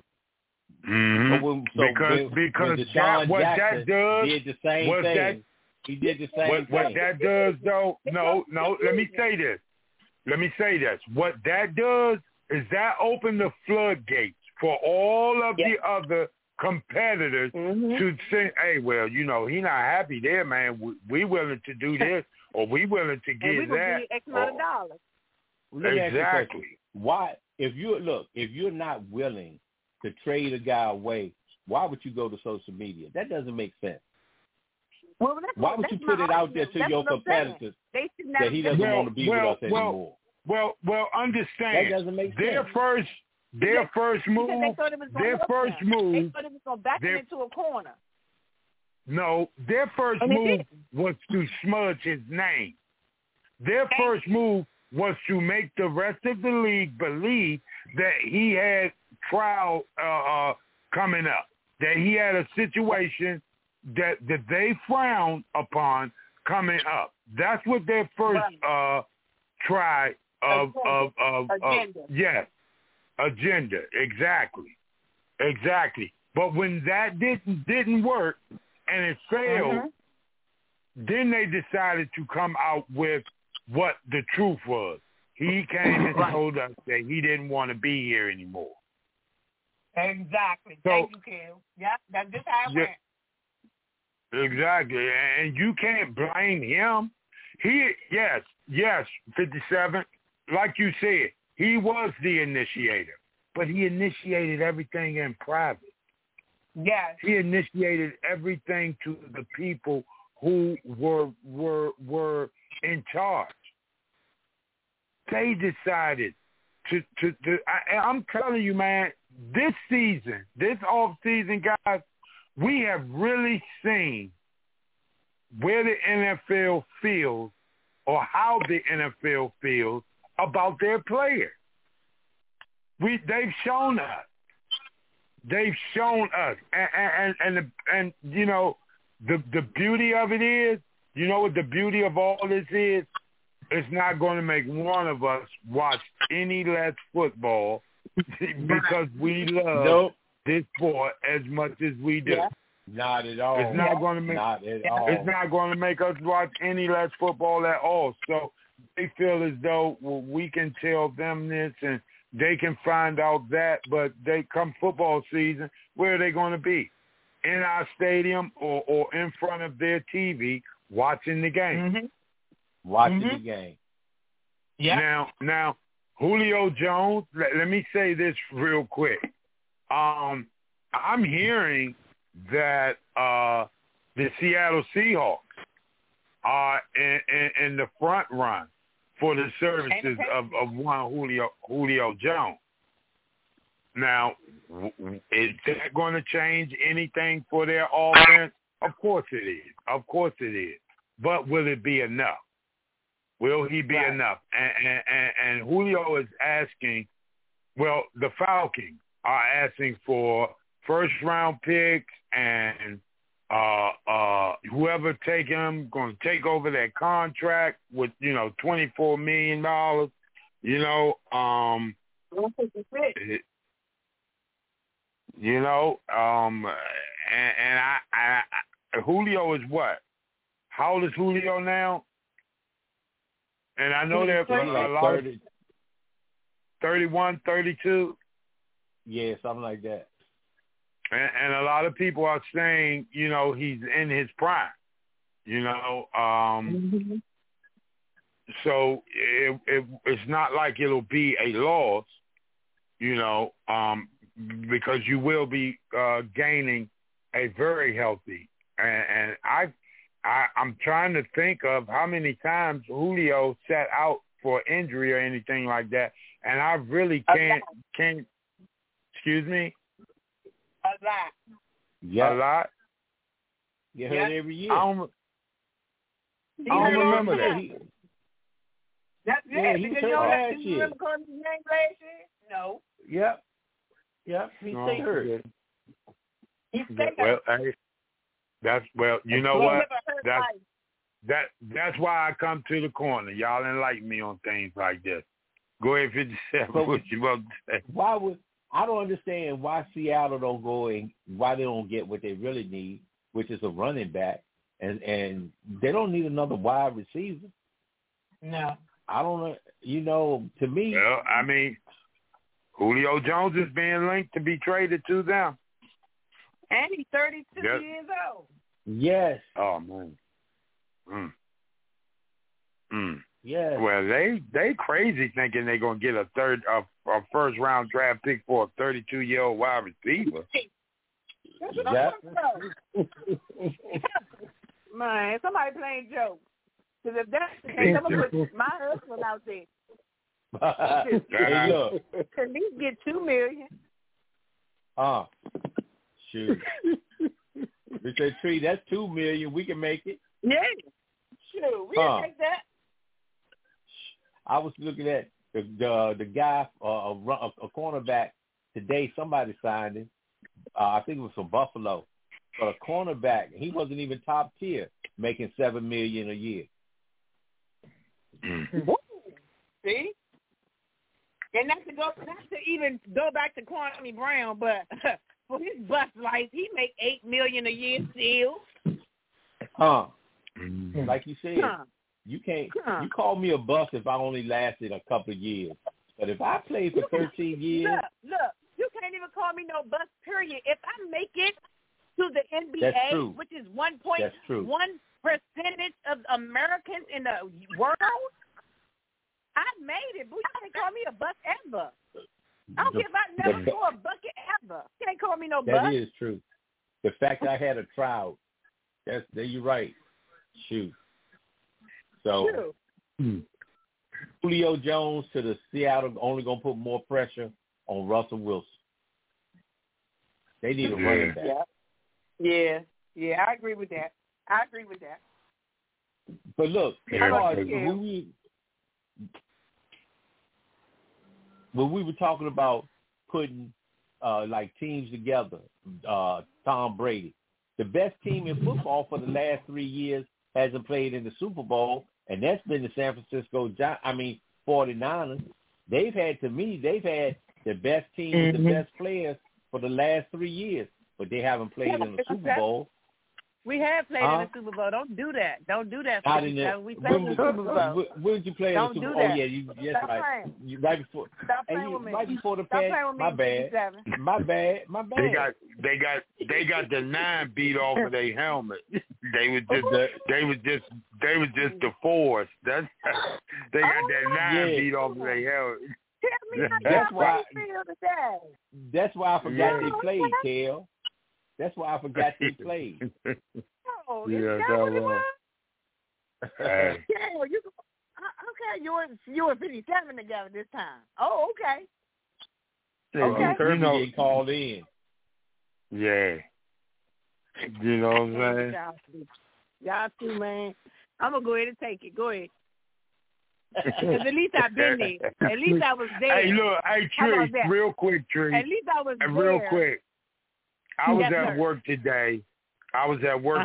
Because that does did the same thing. He did the same thing. What that does, though, no, let me say this. What that does is that open the floodgates for all of the other competitors to say, hey, well, you know, he not happy there, man. We willing to do this, or we willing to give that. Give X amount of dollars. Exactly. Why, if you're not willing to trade a guy away, why would you go to social media? That doesn't make sense. Well, why would you put it out there to your competitors that he doesn't want to be with us anymore? Well, understand. That doesn't make their sense. first move. They thought it was going to back him into a corner. No, their first move was to smudge his name. Their first move was to make the rest of the league believe that he had trial coming up, that he had a situation that they frowned upon coming up. That's what their first try of agenda. Exactly. But when that didn't work and it failed, then they decided to come out with what the truth was. He came and told us that he didn't want to be here anymore. Exactly. Thank you, Kel. Yeah, that's just how it went. Exactly. And you can't blame him. Yes, 57, like you said, he was the initiator, but he initiated everything in private. Yes. He initiated everything to the people who were in charge. They decided to I'm telling you, man, this off season, guys, we have really seen where the NFL feels or how the NFL feels about their players. They've shown us. And you know, the beauty of it is, you know what the beauty of all this is? It's not going to make one of us watch any less football because we love this sport as much as we do. Yeah. Not at all. It's not going to make. It's not going to make us watch any less football at all. So they feel as though we can tell them this and they can find out that. But they come football season, where are they going to be? In our stadium or in front of their TV watching the game. Watching the game. Yeah. Now, Julio Jones. Let me say this real quick. I'm hearing that the Seattle Seahawks are in the front run for the services of one Julio Jones. Now, is that going to change anything for their offense? Of course it is. But will it be enough? Will he be enough? And Julio is asking, well, the Falcons are asking for first-round picks and whoever take him going to take over that contract with, $24 million, and Julio is what? How old is Julio now? And I know that a lot of 31, 32. Yeah, something like that. And a lot of people are saying, he's in his prime. you know. So it's not like it'll be a loss, you know, because you will be gaining a very healthy. And I'm trying to think of how many times Julio sat out for injury or anything like that, and I really can't. Excuse me. A lot. Yeah. A lot. You heard every year. I don't remember that. That's yeah, he hurt last year. Remember Cody's name last year? No. Yep. He stay hurt. He stay well, hurt. hey, you know what? That's why I come to the corner. Y'all enlighten me on things like this. Go ahead, 57. What you about to say? I don't understand why Seattle don't go and why they don't get what they really need, which is a running back, and they don't need another wide receiver. No. I don't know. You know, to me. Well, I mean, Julio Jones is being linked to be traded to them. And he's 32 years old. Yes. Oh, man. Yes. Well, they crazy thinking they're going to get a first-round draft pick for a 32-year-old wide receiver. That's what I'm talking about. Man, somebody playing jokes. Because if that's the case, I'm going to put my husband out there. At least get $2 million. Shoot. We said, Tree, that's $2 million. We can make it. Yeah. Shoot, we can take that. I was looking at the guy, a cornerback today. Somebody signed him. I think it was from Buffalo. But a cornerback, he wasn't even top tier, making $7 million a year. See? And not to even go back to Kwame Brown, but for his bus life, he make $8 million a year still. Like you said, you can't. You call me a bust if I only lasted a couple of years, but if I played for 13 years, look, you can't even call me no bust. Period. If I make it to the NBA, which is 1.1% of Americans in the world, I made it. But you can't call me a bust ever. I don't care if I never score a bucket ever. You can't call me no bust. That is true. The fact I had a tryout, you're right. Shoot. So, Julio Jones to the Seattle only going to put more pressure on Russell Wilson. They need a running back. Yeah, I agree with that. But look, when we were talking about putting like teams together, Tom Brady, the best team in football for the last 3 years hasn't played in the Super Bowl, and that's been the San Francisco 49ers. They've had the best team and the best players for the last 3 years, but they haven't played in the Super Bowl. We have played in the Super Bowl. Don't do that. We played in the Super Bowl. When did you play in the Super Bowl? Oh, yeah, Stop right. Playing. Right before. Stop playing with me. Right before the pass. My bad. They got the 9 beat off of their helmet. They was just the force. They got that 9 beat off of their helmet. Tell me how you feel today. That's why I forgot they played, Kel. That's why I forgot they played. Oh, is that what it was? Hey. Okay, you were 57 together this time. Oh, okay. Okay. Kirby getting called in. Yeah. You know what I'm saying? Y'all too, man. I'm going to go ahead and take it. Go ahead. Because at least I've been there. At least I was there. Hey, look. Hey, Tree, real quick, Tree. At least I was there. Real quick. I was at work today. Down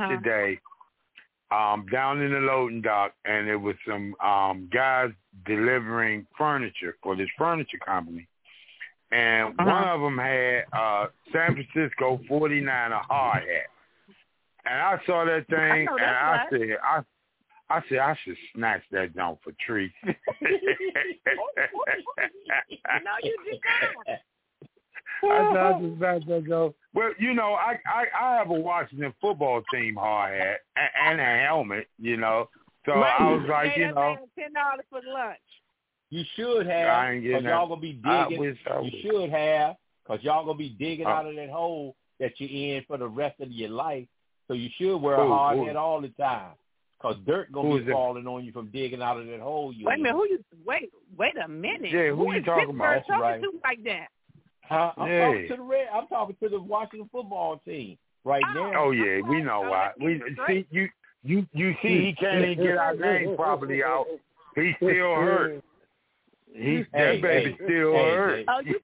in the loading dock, and there was some guys delivering furniture for this furniture company. And one of them had San Francisco 49er hard hat. And I saw that thing, and I said, I should snatch that down for Tree. No, you did not. I just about to go. Well, you know, I have a Washington football team hard hat and a helmet, you know. So I was like, you know, $10 for lunch. You should have, because y'all gonna be digging. You should have, because y'all gonna be digging out of that hole that you're in for the rest of your life. So you should wear a hard hat all the time, because dirt gonna be falling on you from digging out of that hole. Wait a minute, wait a minute. Yeah, who you talking about? That's right. Like that? I'm talking to the Red. I'm talking to the Washington football team right now. Oh yeah, we know why. We see you see he can't even get our name properly out. He's still hurt. That baby still hurt. Oh, you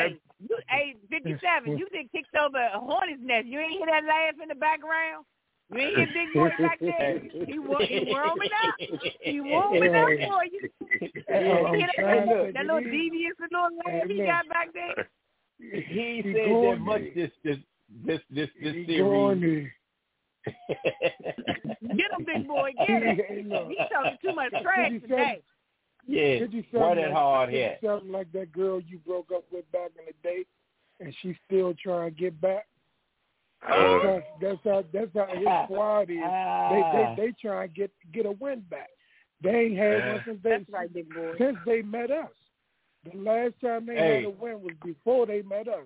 57. You just kicked over a hornet's nest. You ain't hear that laugh in the background? You ain't hear Big Boy back there? He warming up. He warming up for you. That little devious little laugh he got back there. He said that much this series. Get him, Big Boy, get him. He's talking too much trash today. Yeah, wear that hard hat. Something like that girl you broke up with back in the day, and she's still trying to get back. That's how his squad is. They try and get a win back. They ain't had one since they met us. The last time they had a win was before they met us.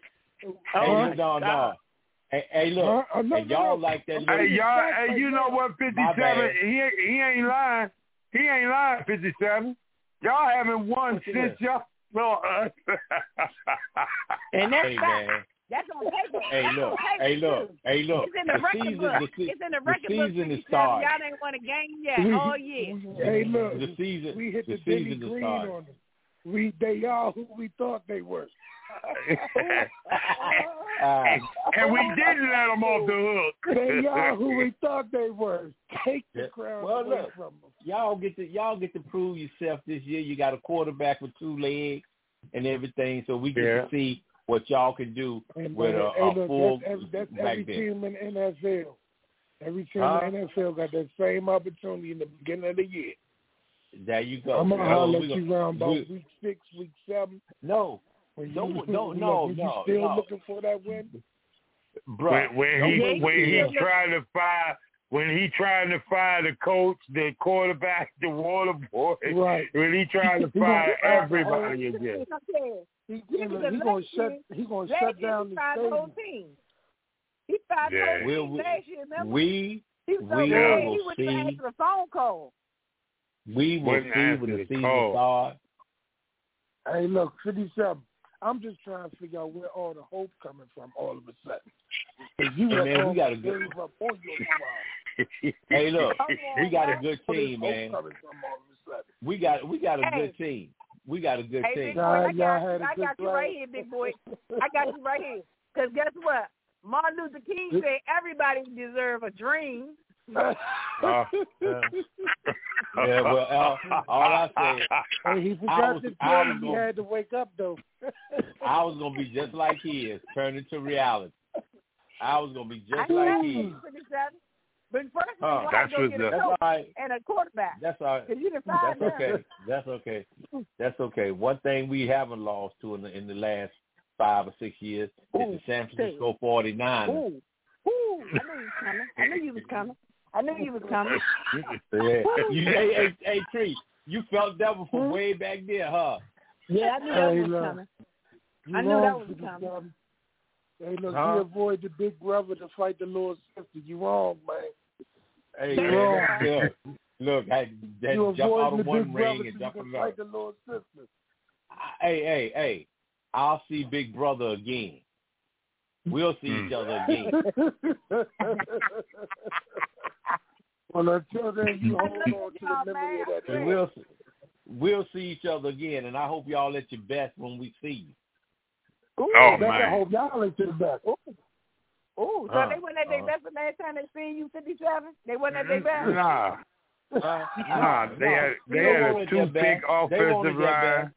No. Hey, look. Y'all like that. Hey, y'all. Hey, you know what? 57. He ain't lying. He ain't lying. 57. Y'all haven't won since y'all saw us. And that's that's on paper. Hey, look. It's in the record book. It's in the record book. The season is starting. Y'all ain't won a game yet all year. Hey, look. The season. We hit the season Green on them. They are who we thought they were. And we didn't let them off the hook. They are who we thought they were. Take the crown away from them. Y'all get to prove yourself this year. You got a quarterback with 2 legs and everything, so we get to see what y'all can do with a full that's every team in the NFL. Every team in the NFL got that same opportunity in the beginning of the year. There you go. I'm gonna let you round about week 6, week 7. No. You still looking for that win? Bro, when he trying to fire the coach, the quarterback, the water boy, when he trying to fire everybody again. He's gonna shut down the whole team. He fired the whole team last year. Remember? We will see. Answer a phone call. We will see when the season starts. Hey, look, 57. I'm just trying to figure out where all the hope coming from all of a sudden. Man, we got a good. Hey, look, we got a good team, man. We got a good team. We got a good team. Big boy, I got you right here, Big Boy. I got you right here. Because guess what? Martin Luther King said everybody deserves a dream. Well, all I said, he forgot to tell you he had to wake up, though. I was going to be just like he is, turn into reality. I was going to be just like he is. But first, you have to go get a coach and a quarterback. That's all right. That's okay. One thing we haven't lost to in the last 5 or 6 years is the San Francisco 49ers. I knew you was coming. Hey, Tree, you felt that one from way back there, huh? Yeah, I knew that was coming. I knew that was coming. Hey, look, you avoid the big brother to fight the little sister. You wrong, man. Hey, man, look, that jump out of one ring and jump another. Fight the little sister. Hey, I'll see Big Brother again. We'll see each other again. Well, until then, you hold on to the memory of that day. We'll see each other again, and I hope y'all at your best when we see you. Man. I hope y'all at your best. So they weren't at their best the last time they seen you, 57? They weren't at their best? Nah, they had a 2 big offensive line.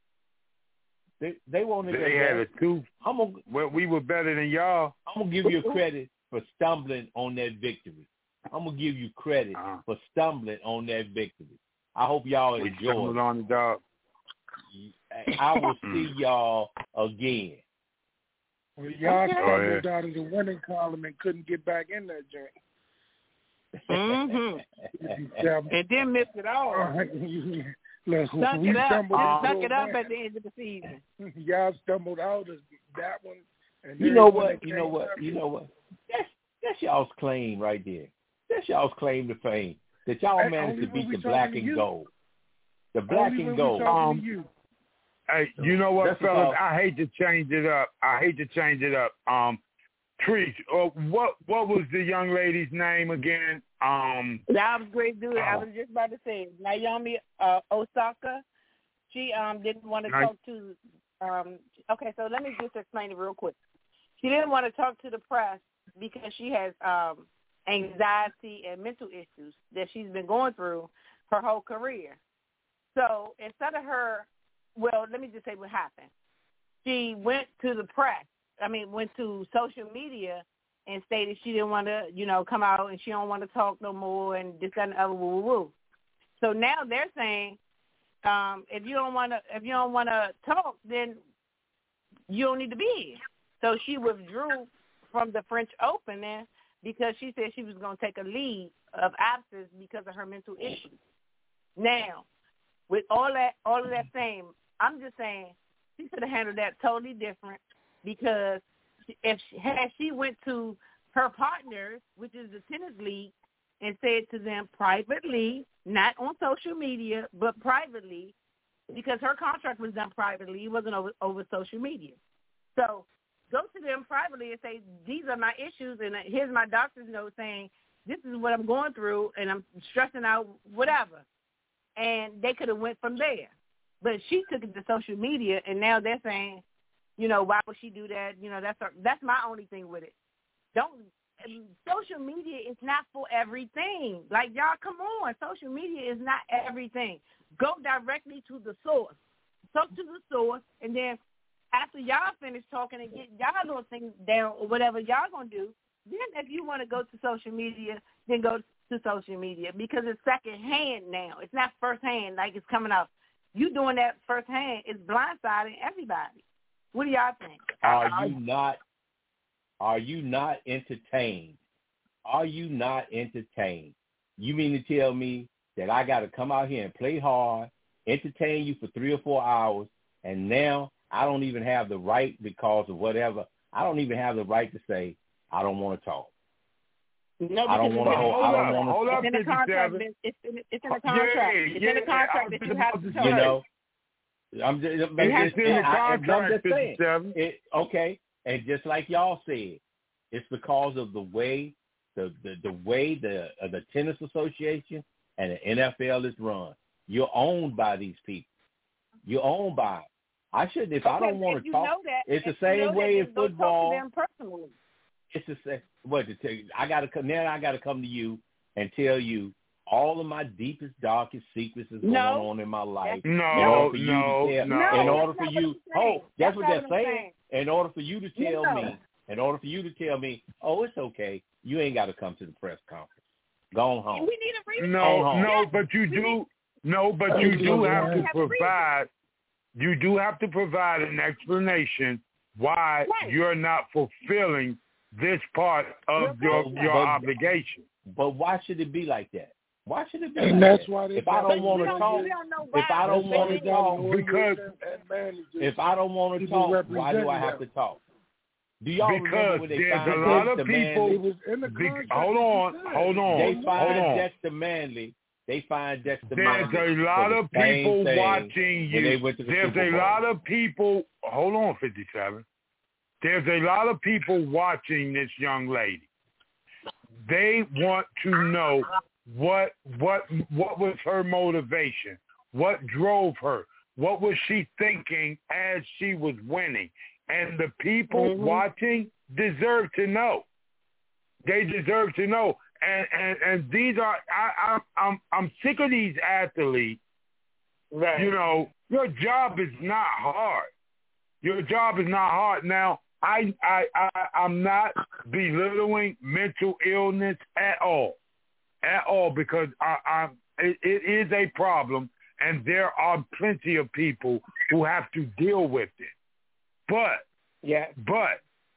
They wanted They had a 2. Well, we were better than y'all. I'm going to give you credit for stumbling on that victory. I'm going to give you credit for stumbling on that victory. I hope y'all enjoy it. On the dog. I will see y'all again. Well, y'all stumbled out of the winning column and couldn't get back in that joint. And then missed it all. Look, suck we it up. stumbled Just suck into it a up win. at the end of the season. Y'all stumbled out of that one. And You know what? That's y'all's claim right there. That's y'all's claim to fame. That y'all managed to beat the black and gold. The black and gold. Hey, you know what, That's fellas? about- I hate to change it up. Trees, what was the young lady's name again? That was great, dude. I was just about to say Naomi Osaka. She didn't want to talk to. Okay, so let me just explain it real quick. She didn't want to talk to the press because she has anxiety and mental issues that she's been going through her whole career. So instead of her, well, let me just say what happened. She went to the press. Went to social media and stated she didn't want to, come out and she don't want to talk no more and this, that, and the other, woo, woo, woo. So now they're saying, if you don't want to talk, then you don't need to be here. So she withdrew from the French Open then because she said she was going to take a leave of absence because of her mental issues. Now, with all of that saying, I'm just saying she could have handled that totally different. Because had she went to her partners, which is the tennis league, and said to them privately, not on social media, but privately, because her contract was done privately, it wasn't over social media. So go to them privately and say, these are my issues, and here's my doctor's note saying, this is what I'm going through, and I'm stressing out, whatever. And they could have went from there. But she took it to social media, and now they're saying, why would she do that? That's my only thing with it. Social media is not for everything. Like, y'all, come on. Social media is not everything. Go directly to the source. Talk to the source, and then after y'all finish talking and get y'all little things down or whatever y'all going to do, then if you want to go to social media, then go to social media because it's secondhand now. It's not firsthand like it's coming out. You doing that firsthand is blindsiding everybody. What do y'all think? Are you not entertained? Are you not entertained? You mean to tell me that I got to come out here and play hard, entertain you for 3 or 4 hours, and now I don't even have the right because of whatever. I don't even have the right to say I don't want to talk. No, I don't want to hold up, it's in the contract. It's in the contract. It's in the contract that you have to talk. I'm just saying. Okay, and just like y'all said, it's because of the way the tennis association and the NFL is run. You're owned by these people. You're owned by them. I shouldn't. If I don't want to talk, it's the same way in football. It's the same. What to tell you? I got to come to you and tell you all of my deepest, darkest secrets is going on in my life. In order for you, that's what they're saying. In order for you to tell me, oh, it's okay. You ain't got to come to the press conference. Go home. We need a reason. But you do. No, but you do have to provide. You do have to provide an explanation why you're not fulfilling this part of your obligation. But why should it be like that? Why should it be and like that's that? Why they if I don't want to talk, if I don't want to talk, because if I don't want to talk, why do I have to talk? Do y'all remember when they there's find a lot of Manley? people. Hold on. They find Dexter Manley. There's a lot of people watching you. There's a lot of people. Hold on, 57. There's a lot of people watching this young lady. They want to know what was her motivation, what drove her, what was she thinking as she was winning, and the people watching deserve to know. They deserve to know, and these are I'm sick of these athletes. Right. Your job is not hard. Your job is not hard. Now, I'm not belittling mental illness at all, because it is a problem, and there are plenty of people who have to deal with it. But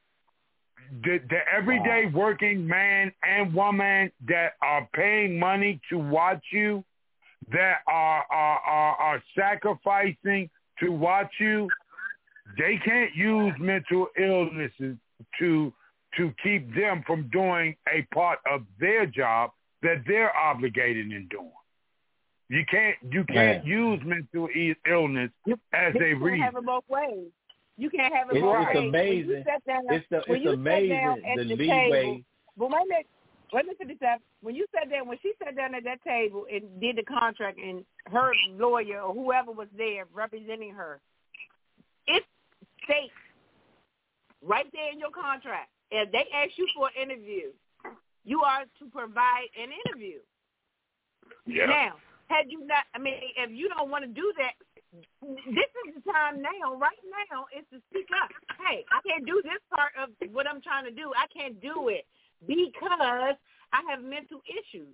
the everyday working man and woman that are paying money to watch you, that are sacrificing to watch you, they can't use mental illnesses to keep them from doing a part of their job that they're obligated in doing. You can't use mental illness as a reason. You can't have it both ways. You can't have it both ways. It's amazing. It's amazing the leeway. But wait a minute, when she sat down at that table and did the contract, and her lawyer or whoever was there representing her, it states right there in your contract, if they ask you for an interview, you are to provide an interview. Yeah. Now, if you don't want to do that, this is the time now, right now, is to speak up. Hey, I can't do this part of what I'm trying to do. I can't do it because I have mental issues.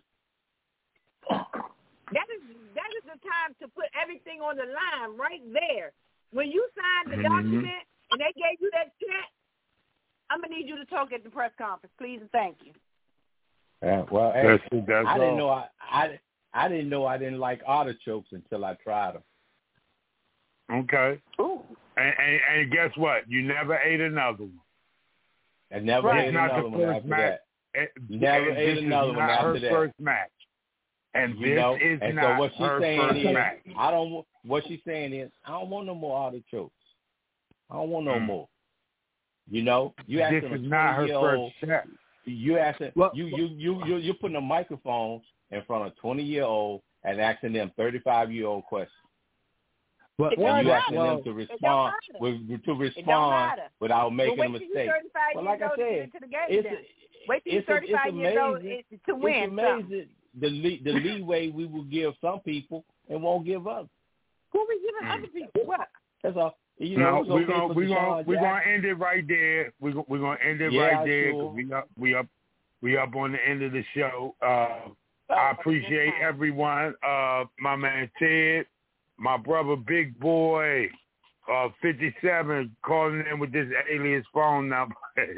That is the time to put everything on the line right there. When you signed the document and they gave you that check, I'm going to need you to talk at the press conference, please, and thank you. Yeah, well, I didn't know I didn't know I didn't like artichokes until I tried them. Okay. Ooh. And guess what? You never ate another one. I never ate another one after that. Never ate another one after that. This is not her first match. And this is not her first match. What she's saying is, I don't want no more artichokes. I don't want no more. You know, you asking this is not her first step. You asking you're putting a microphone in front of 20-year-old and asking them 35-year-old questions. And you asking them to respond without making a mistake. Well, like I said, it's amazing. It's amazing the leeway we will give some people and won't give others. Who are we giving other people? What? That's all. You know, we're gonna end it right there. We're gonna end it right there. Sure. We up on the end of the show. I appreciate everyone. My man Ted, my brother Big Boy, 57 calling in with this alias phone number.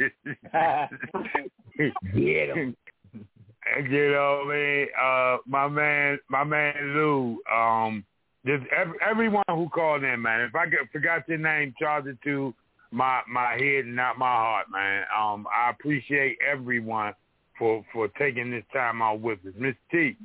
Get him. You know what I mean? My man Lou. Just everyone who called in, man. If I forgot your name, charge it to my head and not my heart, man. I appreciate everyone for taking this time out with us. Miss T.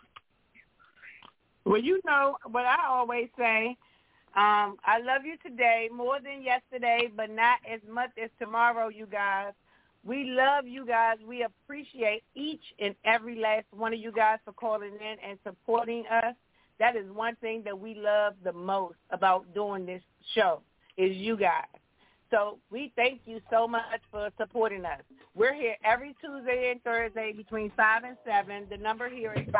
Well, you know what I always say. I love you today more than yesterday, but not as much as tomorrow, you guys. We love you guys. We appreciate each and every last one of you guys for calling in and supporting us. That is one thing that we love the most about doing this show is you guys. So we thank you so much for supporting us. We're here every Tuesday and Thursday between 5 and 7. The number here is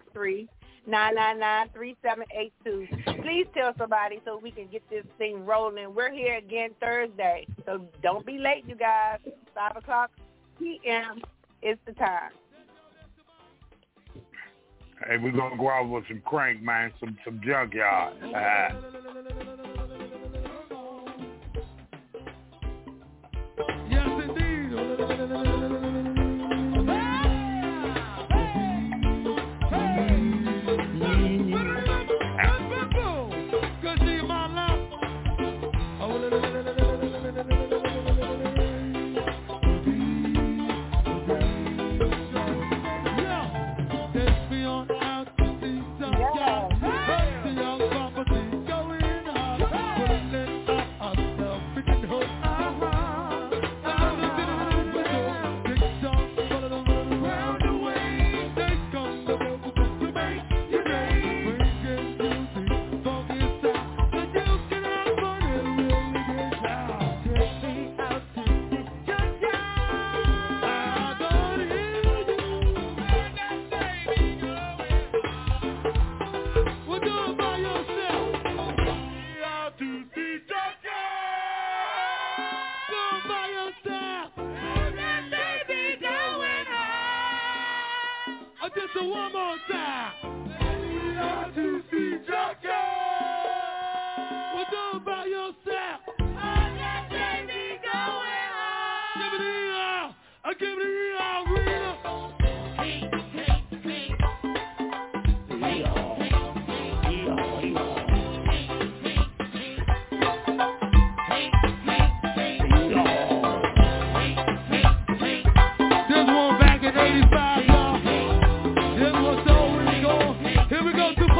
563-999-3782. Please tell somebody so we can get this thing rolling. We're here again Thursday. So don't be late, you guys. 5 o'clock p.m. is the time. Hey, we're going to go out with some crank, man, some junkyard. Yes, indeed. So one more time. We are to see Joker. Well, do it by yourself. Oh, that baby going on. Give it here. Here we go, 2